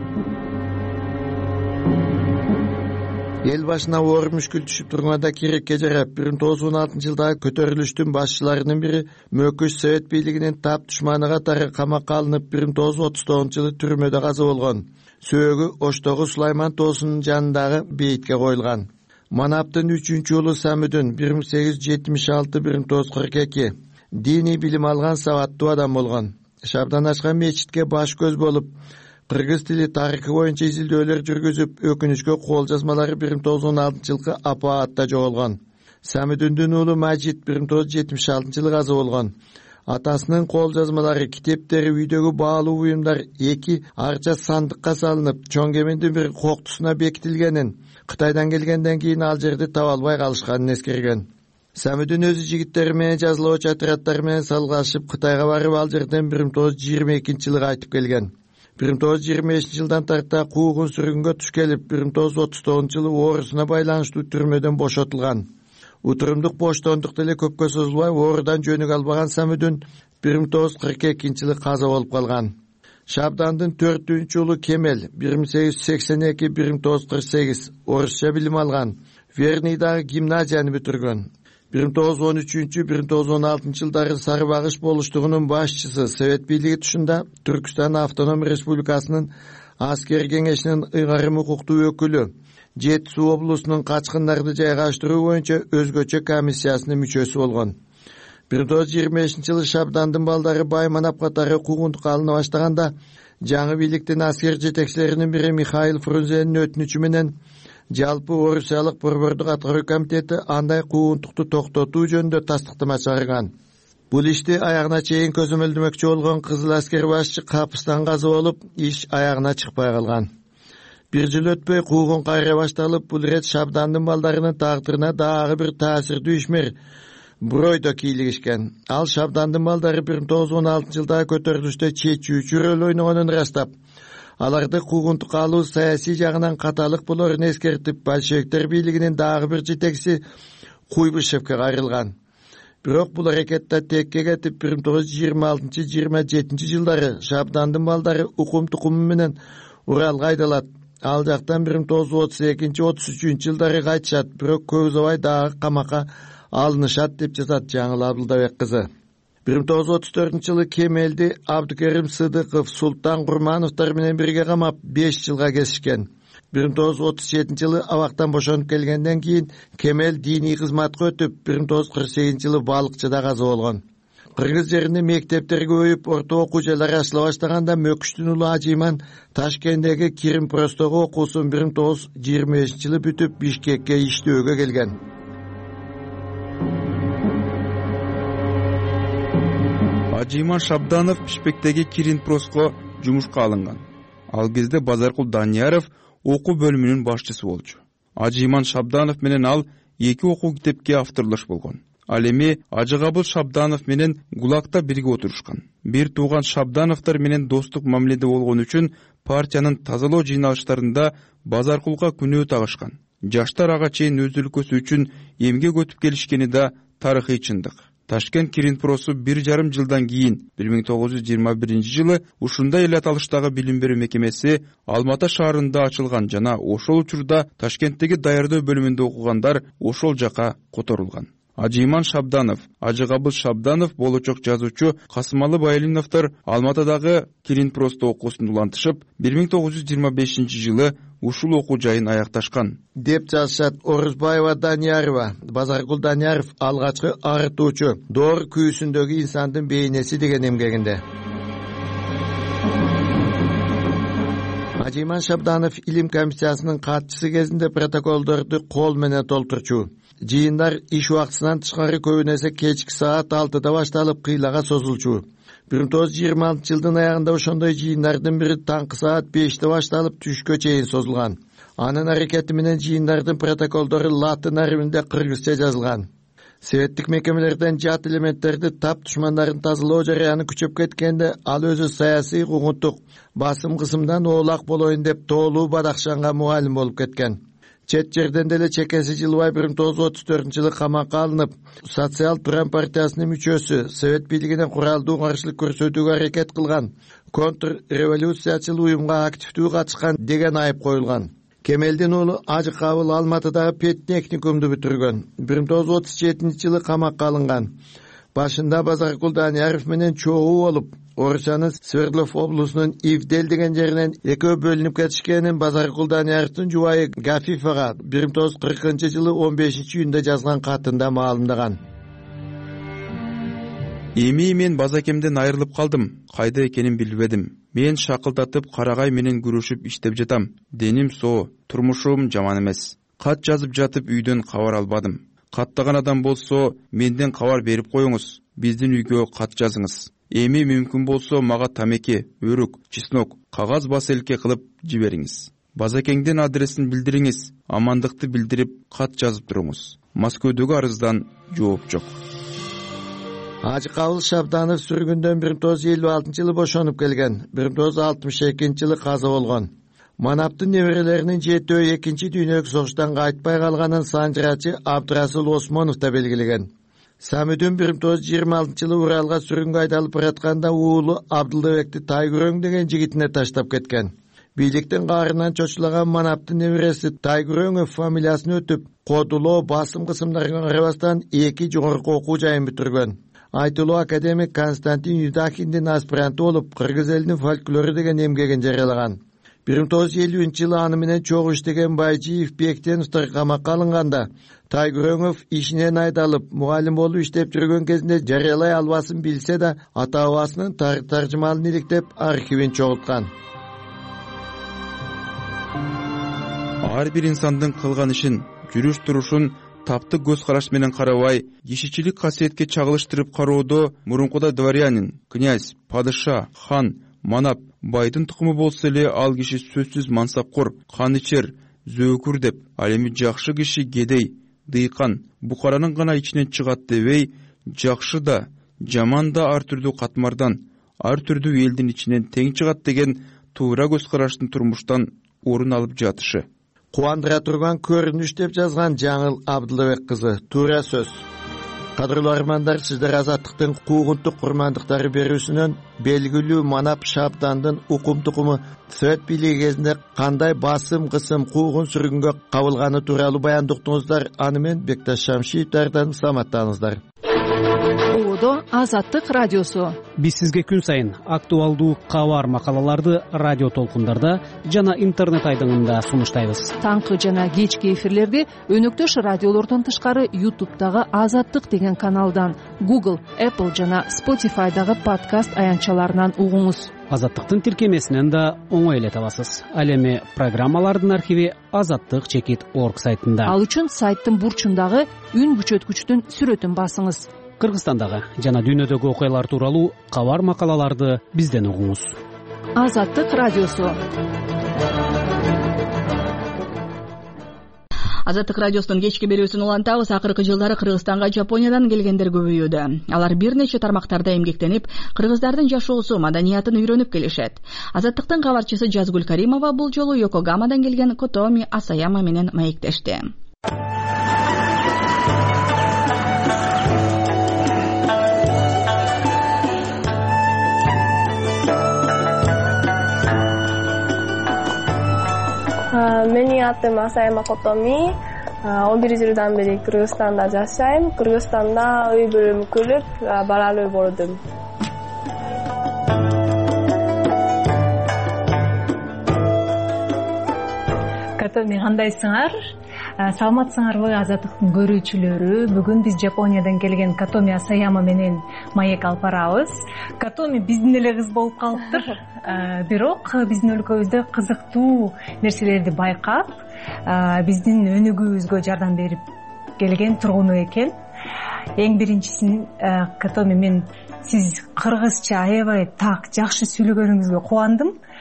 Эл башына оор мүшкүл түшүп турганда керекке жарап бир миң тогуз жүз он алтынчы жылдагы көтөрүлүштүн башчыларынын бири Мөкүш Совет бийлигинин тап душманы катары камакка алынып бир миң тогуз жүз отуз тогузунчу жылы түрмөдө каза болгон. Сөөгү Оштогу Сулайман тоосунун жанындагы бейитке коюлган. Манаптын үчүнчү уулу Самүдүн бир миң сегиз жүз жетимиш алты — бир миң тогуз жүз кырк эки диний билим алган сабаттуу адам болгон. Шабдан ачкан мечитке баш көз болуп, кыргыз тили тарыхы боюнча изилдөөлөр жүргүзүп, өкүнүчкө кол жазмалары бир миң тогуз жүз он алтынчы жылкы апаатта жоголгон. Самүдүндүн уулу Мажит бир миң тогуз жүз жетимиш алтынчы жылы каза болгон. Атасынын кол жазмалары, китептери, үйдөгү баалуу буюмдар эки арча сандыкка салынып, чоң кемендин бир коктусуна бекитилгенин, Кытайдан келгенден кийин ал жерди таба албай калышканын эскерген. Самүдүн өзү жигиттери менен жазылоочу отрядтар менен салгашып Кытайга барып, ал жерден бир миң тогуз жүз жыйырма экинчи жылы кайтып келген. бир миң тогуз жүз жыйырма бешинчи жылдан тарта куугун сүргүнгө туш келип, бир миң тогуз жүз отуз тогузунчу жылы оорусуна байланыштуу түрмөдөн бошотулган. Утурумдук боштондук деле көпкө созулбай, оорудан жөнүк албаган Самүдүн бир миң тогуз жүз кырк экинчи жылы каза болуп калган. Шабдандын төртүнчү уулу Кемел бир миң сегиз жүз сексен эки — бир миң тогуз жүз кырк сегиз орусча билим алган. Верныйдагы гимназияны бүтүргөн. бир миң тогуз жүз он үчүнчү — бир миң тогуз жүз он алтынчы жылдары Сары багыш болуштугунун башчысы, Совет бийлиги тушунда Түркстан автоном республикасынын аскер кеңешинин ыйгарым укуктуу өкүлү, Жети Суу облусунун качкындарды жайгаштыруу боюнча өзгөчө комиссиясынын мүчөсү болгон. бир миң тогуз жүз жыйырма бешинчи жылы Шабдандын балдары Байманап катары куугунтукка алына баштаганда, жаңы бийликтин аскер жетекчилеринин бири Михаил Фрунзенин өтүнүчү менен жалпы Орусиялык борбордук аткаруу комитети андай куугунтукту токтотуу жөнүндө тастыктама чыгарган. Бул ишти аягына чейин көзөмөлдөмөкчү болгон кызыл аскер башчы Капыстан каза болуп, иш аягына чыкпай калган. Бир жыл өтпөй куугун кайра башталып, бул ирет Шабдандын балдарынын тагдырына дагы бир таасирдүү ишмер Бройдо кийлигишкен. Ал Шабдандын балдары бир миң тогуз жүз он алтынчы жылдагы көтөрүлүштө чечүүчү роль ойногонун ырастап, аларды куугунтукка алуу саясий жагынан каталык болорун эскертип, большевиктер бийлигинин дагы бир жетекчиси Куйбышевке кайрылган. Бирок бул аракетте текке кетип, бир миң тогуз жүз жыйырма алтынчы — жыйырма жетинчи жылдары Шабдандын балдары укум тукуму менен Уралга айдалат. Ал жактан бир миң тогуз жүз отуз экинчи — отуз үчүнчү жылдары кайтышат, бирок көп узабай дагы камакка алынышат деп жазат Жаңыл Абылдабек кызы. бир миң тогуз жүз отуз төртүнчү жылы Кемелди Абдыкерим Сыдыков, Султан Курмановдор менен бирге камап беш жылга кесишкен. бир миң тогуз жүз отуз жетинчи жылы абактан бошонуп келгенден кийин Кемел диний кызматка өтүп, бир миң тогуз жүз кырк сегизинчи жылы Балыкчыда каза болгон. Кыргыз жеринде мектептер көбөйүп, орто окуу жайлары ачыла баштаганда Мөкүштүн уулу Ажиман Ташкенттеги Кирим-Простого окуусун бир миң тогуз жүз жыйырма бешинчи жылы бүтүп, Бишкекке иштөөгө келген. Ажиман Шабданов Бишкектеги Кирин-Проско жумушка алынган. Ал кезде Базаркул Данияров окуу бөлүмүнүн башчысы болчу. Ажиман Шабданов менен ал эки окуу китепке авторлош болгон. Ал эми Ажыгабыл Шабданов менен Гулагта бирге отурушкан. Бир тууган Шабдановдор менен достук мамиледе болгон үчүн партиянын тазалоо жыйналыштарында Базаркулга күнөө тагышкан. Жаштар ага чейин өз өлкөсү үчүн эмгек өтүп келишкени да тарыхый чындык. Ташкент Кирин-Просу бир жарым жылдан кийин бир миң тогуз жүз жыйырма биринчи жылы ушундай эле аталыштагы билим берүү мекемеси Алматы шаарында ачылган жана ошол учурда Ташкенттеги даярдоо бөлүмүндө окугандар ошол жака которулган. Ажиман Шабданов, Ажыгабыл Шабданов, болочок жазуучу Касымалы Байлиновдор Алматыдагы Кирин-Просто окуусун улантышып, бир миң тогуз жүз жыйырма бешинчи жылы ушул окуу жайын аякташкан деп жазышат Орусбаева Даниярова. Базаркул Данияров алгачкы арытуучу Доор күйүүсүндөгү инсандын бейнеси деген эмгегинде. Ажиман Шабданов илим комиссиясынын катчысы кезинде протоколдорду кол менен толтурчу. Жыйындар иш убактысынан тышкары көбүнесе кечки саат алтыда башталып кыйлага созулчу. бир миң тогуз жүз жыйырма алтынчы жылдын аягында ошондой жыйындардын бири таңкы саат беште башталып түшкө чейин созулган. Анын аракети менен жыйындардын протоколдору латын арабинде кыргызча жазылган. Советтик мекемелерден жат элементтерди тап душмандарын тазалоо жарыяны күчөп кеткенде, ал өзү саясий куугунтук басым кысымдан оолак болоюн деп тоолуу Бадахшанга мугалим болуп кеткен. чет жерден деле чекеси жылбай бир миң тогуз жүз отуз төртүнчү жылы камакка алынып, Социал Туран партиясынын мүчөсү, совет бийлигине куралдуу каршылык көрсөтүүгө аракет кылган, контрреволюциячыл уюмга активдүү катышкан деген айып коюлган. Кемелдин уулу Ажы Кабыл Алматыдагы педтехникумду бүтүргөн. бир миң тогуз жүз отуз жетинчи жылы камакка алынган. Башында Базаркул Данияров менен чогуу болуп, Орусиянын Свердлов облусунун Ивдел деген жеринен экөө бөлүнүп кетишкенин Базаркул Данияровдун жубайы Гафифага бир миң тогуз жүз кыркынчы жылы он бешинчи июнда жазган катында маалымдаган. Эми мен базакемден айрылып калдым, кайда экенин билбедим. Мен шакылдатып карагай менен күрөшүп иштеп жатам. Деним соо, турмушум жаман эмес. Кат жазып жатып үйдөн кабар албадым. Каттаган адам болсо менден кабар берип коюңуз. Биздин үйгө кат жазыңыз. Эми мүмкүн болсо мага тамеке, өрүк, чеснок, кагаз баселке кылып жибериңиз. Базакеңдин адресин билдириңиз. Амандыкты билдирип кат жазып туруңуз. Москвадагы арыздан жооп жок. Ажы Кабыл Шабданов сүргүндөн бир миң тогуз жүз элүү алтынчы жылы бошонуп келген, бир миң тогуз жүз алтымыш экинчи жылы каза болгон. Манаптын неберелеринин жетөө экинчи дүйнөлүк согуштан кайтпай калганын санжырачы Абдырасыл Осмонов да белгилеген. Самүдүн бир миң тогуз жүз жыйырма алтынчы жылы Уралга сүргүнгө айдалып баратканда уулу Абдылбекти Тайгүрөң деген жигитине таштап кеткен. Бийликтин каарынан чочулаган Манаптын небереси Тайгүрөңов фамилиясын өтүп, кодулоо, басым кысымдарга карабастан эки жогорку окуу жайын бүтүргөн. Айтылуу академик Константин Юдахиндин аспиранты болуп, кыргыз элинин фольклору деген эмгегин жарыялаган. бир миң тогуз жүз элүүнчү жылы аны менен чогуу иштеген Байжиев Бектеновдор камакка алынганда, Тайгүрөңов ишинен айдалып, мугалим болуп иштеп жүргөн кезинде жарыялай албасын билсе да, ата-бабасынын таржымалын иликтеп архивин чогулткан. Ар бир инсандын кылган ишин, жүрүш-турушун таптык көз караш менен карабай, кишичилик касиетке чагылыштырып кароодо мурункуда дворянин, князь, падыша, хан, манап, байдын тукуму болсо эле ал киши сөзсүз мансапкор, канычер, зөөкүр деп, ал эми жакшы киши кедей, дыйкан, букаранын гана ичинен чыгат дебей, жакшы да, жаман да ар түрдүү катмардан, ар түрдүү элдин ичинен тең чыгат деген туура көз караштын турмуштан орун алып жатышы. Кубандыра турган көрүнүш деп жазган Жаңыл Абдылбек кызы. Туура сөз. Кадырлуу армандар, сиздер азаттыктын куугунтук курмандыктары берүүсүнөн белгилүү Манап Шабдандын укум тукуму Совет бийлиги кезинде кандай басым, кысым, куугун сүргүнгө кабылганы тууралуу баяндыктыңыздар. Аны мен Бекташ Шамшиевдерден саламаттаңыздар. Оодо Азаттык радиосу. Биз сизге күн сайын актуалдуу кабар макалаларды радио толкундарда жана интернет айдыңында сунуштайбыз. Таңкы жана кечки эфирлерди өнөктөш радиолордон тышкары ютубтагы Азаттык деген каналдан, Google, Apple жана Spotify'дагы подкаст аянтчаларынан угуңуз. Азаттыктын тиркемесинен да оңой эле табасыз. Ал эми программалардын архиви азаттык чекит орг сайтында. Ал үчүн сайттын бурчундагы үн күчөткүчтүн сүрөтүн басыңыз. Кыргызстандагы жана дүйнөдөгү окуялар тууралуу кабар макалаларды бизден угуңуз. Азаттык радиосу. Азаттык радиосунун кечки берүүсүн улантабыз. Акыркы жылдары Кыргызстанга Жапониядан келгендер көбөйүүдө. Алар бир нече тармактарда эмгектенип, кыргыздардын жашоосу, маданиятын үйрөнүп келишет. Азаттыктын кабарчысы Жазгүл Каримова бул жолу Йокогамадан келген Котоми Асаяма менен маектешти. Менин атым Асаяма Котоми. он бир жылдан бери Кыргызстанда жашайм. Кыргызстанда үй бүлөм көрүп, баралуу болдум. Котоми, кандайсыңар? Саламатсыңарбы Азаттыктын көрүүчүлөрү? Бүгүн биз Жапониядан келген Котоми Асаяма менен маек алып барабыз. Котоми биздин эле кыз болуп калыптыр. Бирок биздин өлкөбүздө кызыктуу нерселерди байкап, биздин өнүгүүбүзгө жардам берип келген тургуну экен. Эң биринчисин, Котоми, мен сиз кыргызча аябай так жакшы сүйлөгөнүңүзгө кубандым.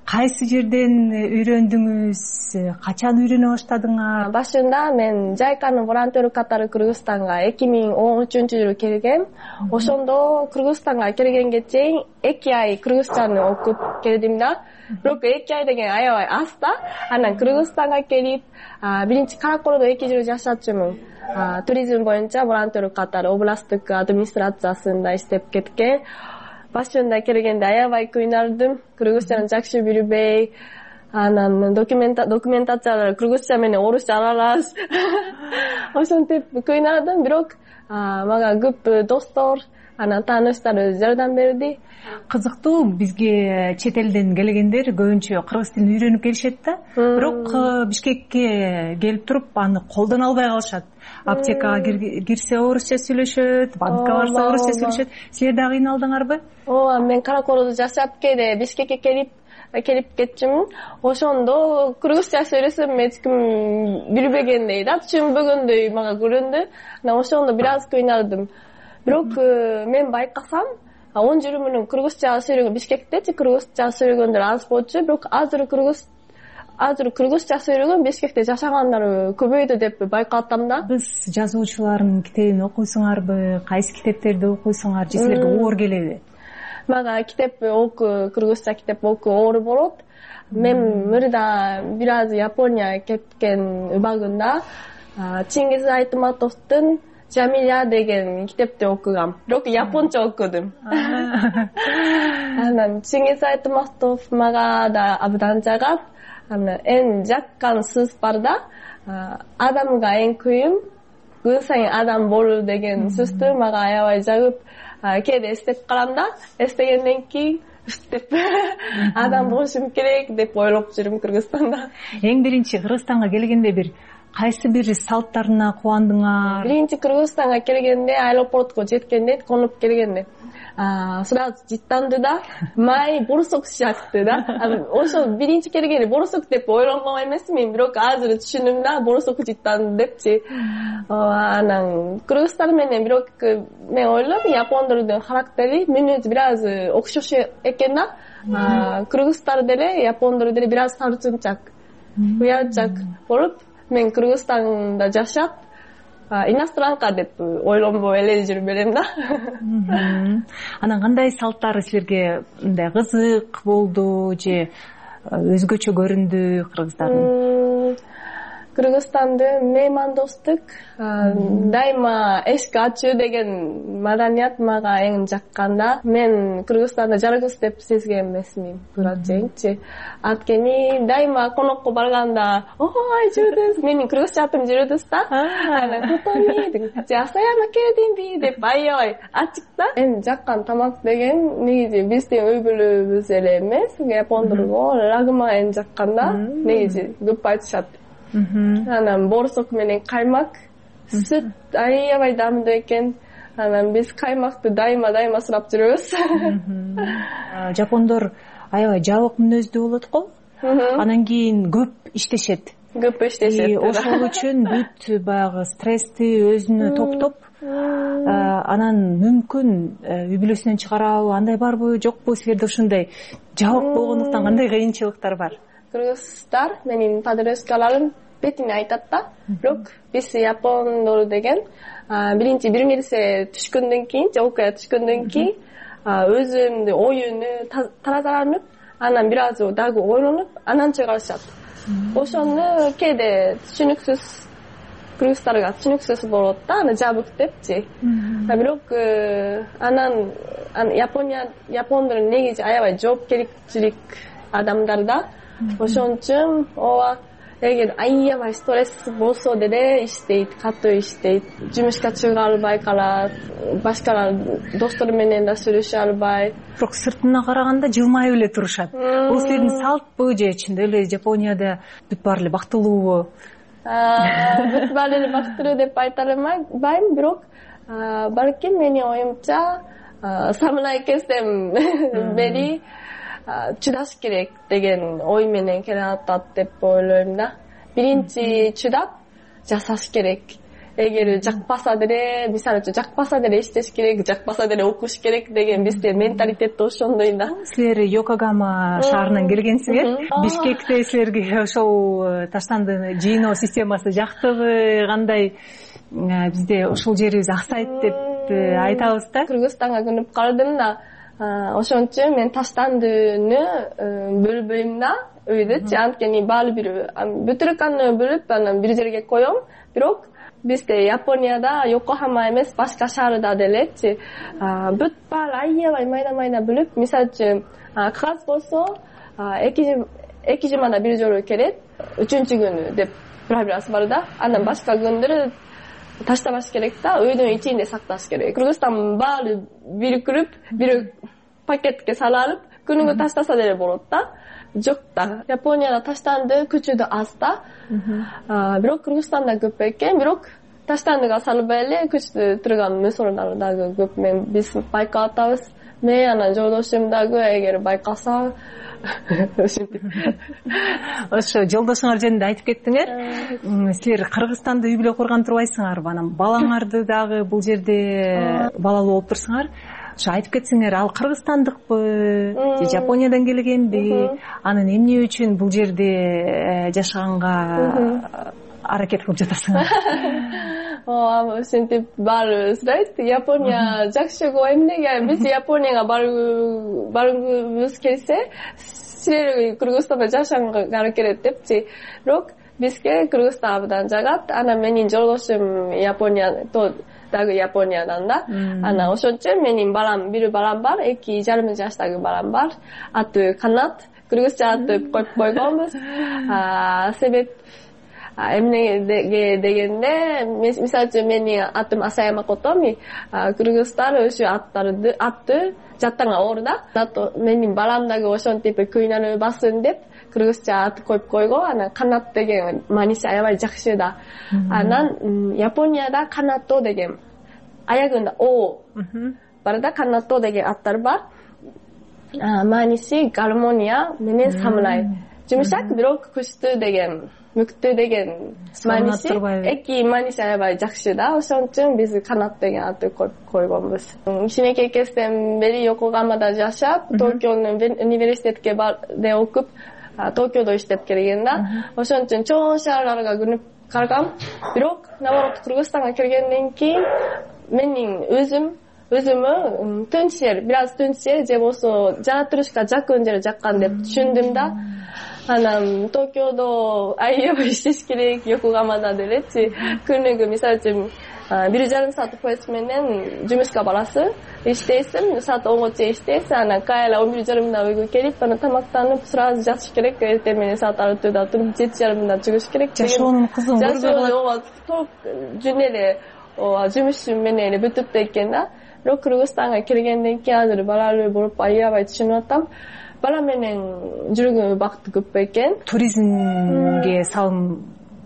кайсы жерден үйрөндүңүз, качан үйрөнө баштадыңар? Башында мен жайканын волонтеру катары Кыргызстанга эки миң он үчүнчү жылы келгем. Ошондо Кыргызстанга келгенге чейин эки ай кыргызчаны окуп келдим да. Бирок эки ай деген аябай аз да. Анан Кыргызстанга келип, биринчи Каракордо эки жыл жашачумун. Туризм боюнча волонтеру катары областтык администрациясында иштеп кеткен. Башында келгенде аябай кыйнардым. Кыргызчаны жакшы билбей, анан документациялар кыргызча менен орусча аралаш. Ошентип кыйнадым, бирок мага көп достор, анан тааныштар жардам берди. Кызыктуу, бизге чет элден келгендер көбүнчө кыргыз тилин үйрөнүп келишет да. Бирок Бишкекке келип туруп аны колдоно албай калышат. Аптекага кирсе орусча сүйлөшөт, банкка барса орусча сүйлөшөт. Силер да кыйналдыңарбы? Ооба, мен Каракордо жашап кээде Бишкекке келип келип кетчүмүн. Ошондо кыргызча сүйлөсөм эч ким билбегендей да, түшүнбөгөндөй мага көрүндү. Анан ошондо бир аз кыйналдым. Бирок мен байкасам, он жыл мурун кыргызча сүйлөгөн Бишкектечи кыргызча сөйлөгөндөр аз болчу, бирок азыр кыргыз азыр кыргызча сөйлөгөн Бишкекте жашагандар көбөйдү деп байкатам да. Кыргыз жазуучулардын китебин окуйсуңарбы? Кайсы китептерди окуйсуңар? Же силерге оор келеби? Мага китеп окуу, кыргызча китеп окуу оор болот. Мен мурда бир аз Япония кеткен убагында Чингиз Айтматовдун Жамиля деген китепти окугам. Бирок японча окудум. Анан Чингиз Айтматов мага да абдан жагат. Анан эң жаккан сөз бар да, адамга эң күйүм күн сайын адам болуу деген сөздү мага аябай жагып, кээде эстеп карам да, эстегенден кийин деп адам болушум керек деп ойлоп жүрүм Кыргызстанда. Эң биринчи Кыргызстанга келгенде бир кайсы бир салттарына кубандыңар? Биринчи Кыргызстанга келгенде, аэропортко жеткенде, конуп келгенде сразу жыттанды да, май борсок сыяктуу да. Ошо биринчи келгенде борсок деп ойлонгон эмесмин, бирок азыр түшүндүм да, борсок жыттанды депчи. Анан Кыргызстан менен бирок мен ойлойм, япондордун характери, мүнөзү бир аз окшош экен да. Кыргыздар деле, япондор деле бир аз сарчынчак, уялчак болуп, мен Кыргызстанда жашап, иностранка деп ойлонбой эле жүрүп берем да. Анан кандай салттары силерге мындай кызык болду же өзгөчө көрүндү кыргыздардын? Кыргызстандын меймандостук, дайыма эшик ачуу деген маданият мага эң жаккан да. Мен Кыргызстанда жалгыз деп сезген эмесмин туура чейинчи. Анткени дайыма конокко барганда, ой, жүрүңүз, менин кыргызча атым жүрүңүз да. Анан Котоми деп, "Асаяма келдимби" деп аябай ачык да. Эң жаккан тамак деген негизи биздин үй бүлөбүз эле эмес, япондорго рагыма эң жаккан да. Негизи көп айтышат. Анан борсок менен каймак, сүт аябай дамдуу экен. Анан биз каймакты дайыма дайыма сурап жүрөбүз. Жапондор аябай жабык мүнөздүү болот го. Анан кийин көп иштешет. Көп иштешет. Ошол үчүн бүт баягы стрессти өзүнө топтоп, анан мүмкүн үй бүлөсүнөн чыгарабы, андай барбы, жокпу? Силерде ушундай жабык болгондуктан кандай кыйынчылыктар бар? Кыргыздар менин подружкаларым бетине айтат да, бирок биз япондор деген биринчи бир нерсе түшкөндөн кийин, же окуя түшкөндөн кийин өзүнүн оюну тазаланып, анан бир аз дагы ойлонуп, анан чыгарышат. Ошону кээде түшүнүксүз, кыргыздарга түшүнүксүз болот да, аны жабык депчи. Бирок анан Япония япондор негизи аябай жоопкерчилик адамдар да. Ошон үчүн ооба, эгер аябай стресс болсо деле иштейт, катуу иштейт. Жумушка чыга албай калат, башкалар достору менен да сүйлөшө албай. Бирок сыртына караганда жылмайып эле турушат. Бул силердин салтпы же чындап эле Жапонияда бүт баары эле бактылуубу? Бүт баары эле бактылуу деп айта албайм, бирок балким менин оюмча самурай кезден бери чыдаш керек деген ой менен келе атат деп ойлойм да. Биринчи чыдап жашаш керек. эгер жакпаса деле, мисалы үчүн жакпаса деле иштеш керек, жакпаса деле окуш керек деген бизде менталитет ошондой да. Силер Йокогама шаарынан келгенсиңер. Бишкекте силерге ошол таштандын жыйноо системасы жактыбы, кандай? Бизде ошол жерибиз аксайт деп айтабыз да. Кыргызстанга күнүп калдым да. Ошон үчүн мен таштандыны бөлбөйм да үйдүчү. Анткени баары бир бүтүрүканы бөлүп анан бир жерге коем. Бирок бизде Японияда Йокохама эмес башка шаарда делечи бүт баары аябай майда майда бөлүп, мисалы үчүн кагаз болсо эки жумада бир жолу келет, үчүнчү күнү деп правиласы бар да. Анан башка күндөрү таштабаш керек да, үйдүн ичинде сакташ керек. Кыргызстан баары бирикирип, бир пакетке салып, күнүгө таштаса деле болот да. Жок да. Японияда таштанды күчү аз да. Бирок Кыргызстанда көп экен, бирок таштандыга салбай эле күчтүү турган мусорлар дагы көп. Мен биз байкап атабыз. Мен анан жолдошум дагы эгер байкаса ошо жолдошуңар жөнүндө айтып кеттиңер. Силер Кыргызстанды үй бүлө курган турбайсыңарбы? Анан балаңарды дагы бул жерде балалуу болуп турсуңар. Ошо айтып кетсеңер, ал кыргызстандыкпы же Жапониядан келгенби? Анын эмне үчүн бул жерде жашаганга аракет кылып жатасыңар? Ооба, ошентип баары сурайт. Япония жакшы го, эмнеге биз Японияга баргыбыз келсе, силер Кыргызстанда жашаганы керек депчи. Бирок бизге Кыргызстан абдан жагат. Анан менин жолдошум Япония дагы Япониядан да. Анан ошон үчүн менин балам, бир балам бар, эки жарым жаштагы балам бар. Аты Канат. Кыргызча аты коюп койгонбуз. Себеп эмнеге дегенде, мисалы үчүн менин атым Асаяма Котоми, кыргыздар ошо аттарды атты жаттан оор да. Менин балам дагы ошентип күйнөнбөсүн деп кыргызча ат коюп койго. Анан Канат деген мааниси аябай жакшы да. Анан Японияда Канато деген аягында о бар да, Канато деген аттар бар. Мааниси гармония менен самурай. Жумшак, бирок күчтүү деген, мүктүү деген мааниси. Эки мааниси аябай жакшы да. Ошон үчүн биз Канат деген атты коюп койгонбуз. Кичинекей кезден бери Йокогамада жашап, Токионун университетке барде окуп, Токиодо иштеп келген да. Ошон үчүн чоң шаарларга күнүп калгам. Бирок наоборот Кыргызстанга келгенден кийин менин өзүм өзүмө тынч жер, бир аз тынч жер же болсо жаратылышка жакын жер жаккан деп түшүндүм да. Анан Токиодо аябай иштеш керек, Йокогамада делечи. Күнүгө мисалы үчүн бир жарым саат поезд менен жумушка барасың, иштейсиң, саат онго чейин иштейсиң, анан кайра он бир жарымда үйгө келип, анан тамактанып, сразу жатыш керек. Эртең менен саат алтыда туруп, жети жарымда чыгыш керек. Жашоонун кызыгын көргө болот. Ооба, толук жүн эле жумушум менен эле бүтүп экен да. Бирок Кыргызстанга келгенден кийин азыр балалуу болуп аябай түшүнүп атам. Бала менен жүргөн убакыт көп экен. Туризмге салым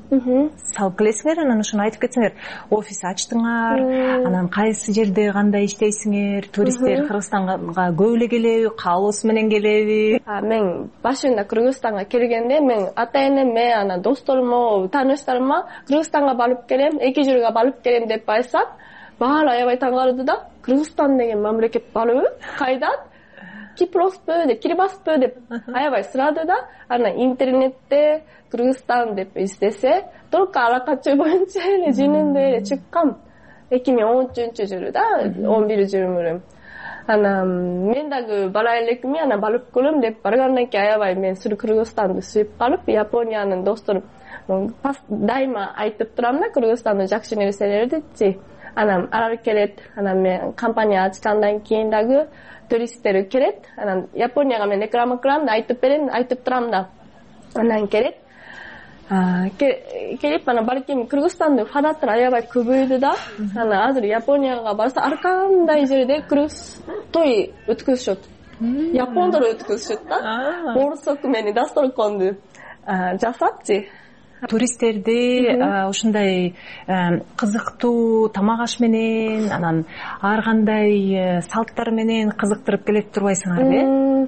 салып келесиңер, анан ошону айтып кетсеңер. Офис ачтыңар, анан кайсы жерде кандай иштейсиңер? Туристтер Кыргызстанга көп эле келеби, каалоосу менен келеби? Мен башында Кыргызстанга келгенде мен ата-энеме, анан досторума, тааныштарыма Кыргызстанга барып келем, эки жылга барып келем деп айтсам, баары аябай таң калды да. Кыргызстан деген мамлекет барбы? Кайдат? Кипроспу деп, Кирибаспы деп аябай сурады да. Анан интернетте Кыргызстан деп издесе, только ала качуу боюнча эле жөнүндө эле чыккам. эки миң он үчүнчү жылы да, он бир жылы. Анан мен дагы бара элекми, анан барып көрөм деп баргандан кийин аябай мен Кыргызстанды сүйүп калып, Япониянын досторум дайыма айтып турам да, Кыргызстандын жакшы нерселерди. Анан алар келет, анан мен компания ачкандан кийин дагы туристтер келет. Анан Японияга мен реклама кылам да, айтып берем, айтып турам да. Анан келет. Келип, анан балким Кыргызстандын фанаттары аябай көбөйдү да. Анан азыр Японияга барса ар кандай жерде кыргыз той өткөзүшөт. Япондор өткөзүшөт да. Орусоку менен дасторконду жасапчы. Туристтерди ушундай кызыктуу тамак аш менен, анан ар кандай салттар менен кызыктырып келет турбайсыңарбы?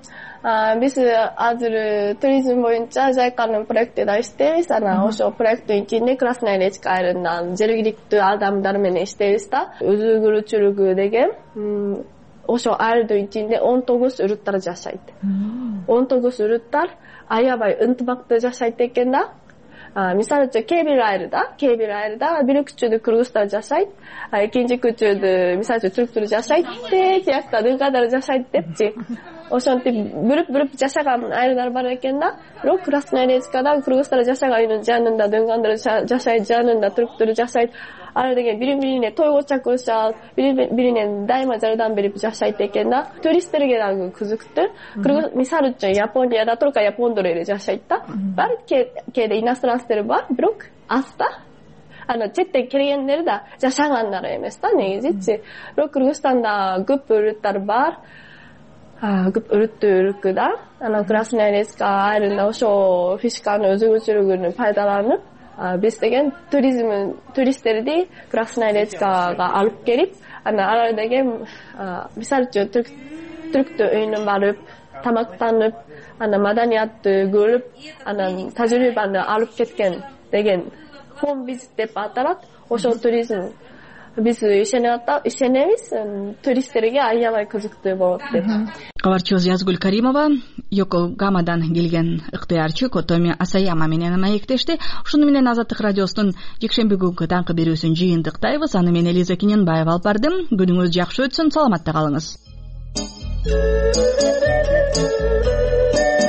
биз азыр туризм боюнча жайканын проектиде иштейбиз. Анан ошол проекттин ичинде Красная речка айылынан жергиликтүү адамдар менен иштейбиз да. Өзгөрүүчүлүгү деген ошол айылдын ичинде он тогуз үрүттар жашайт. он тогуз үрүттар аябай ынтымактуу жашайт экен да. Мисалы үчүн кээ бир айылда, кээ бир айылда бир күчүдө кыргыздар жашайт, экинчи күчүдө мисалы үчүн түрктөр жашайт, тиякта дыйкадар жашайт депчи. Ошентип бүрүп-бүрүп жашаган айылдар бар экен да. Бирок Красная речкада кыргыздар жашаган жанында дыйкандар жашайт, жанында түрктөр жашайт. Ар деген бири-бирине тойго чакырышат, бири-бирине дайыма жардам берип жашайт экен да. Туристтерге дагы кызыктуу. Мисалы үчүн Японияда только япондор эле жашайт да. Бар кээде иностранцтер бар, бирок аз да. Ана четтен келгендер да жашагандар эмес да негизичи. Бирок Кыргызстанда көп өрүттөр бар. Көп өрүттүү өрүккү да. Анан Красная речка айылында ошо фишканын өзгөчөлүгүн пайдаланып, биз деген туризм туристтерди Красная речкага алып келип, анан алар деген мисалы үчүн түрктүү өйүнө барып, тамактанып, анан маданиятты көрүп, анан тажрыйбаны алып кеткен деген home visit деп аталат. Ошол туризм биз ишенебиз, туристтерге аябай кызыктуу болот деп. Кабарчыбыз Жазгүл Каримова Йокогамадан келген ыктыярчы Котоми Асаяма менен маектешти. Ушуну менен Азаттык радиосунун жекшемби күнгү таңкы берүүсүн жыйынтыктайбыз. Аны мен Элиза Кененбаева алып бардым. Күнүңүз жакшы өтсүн, саламатта калыңыз.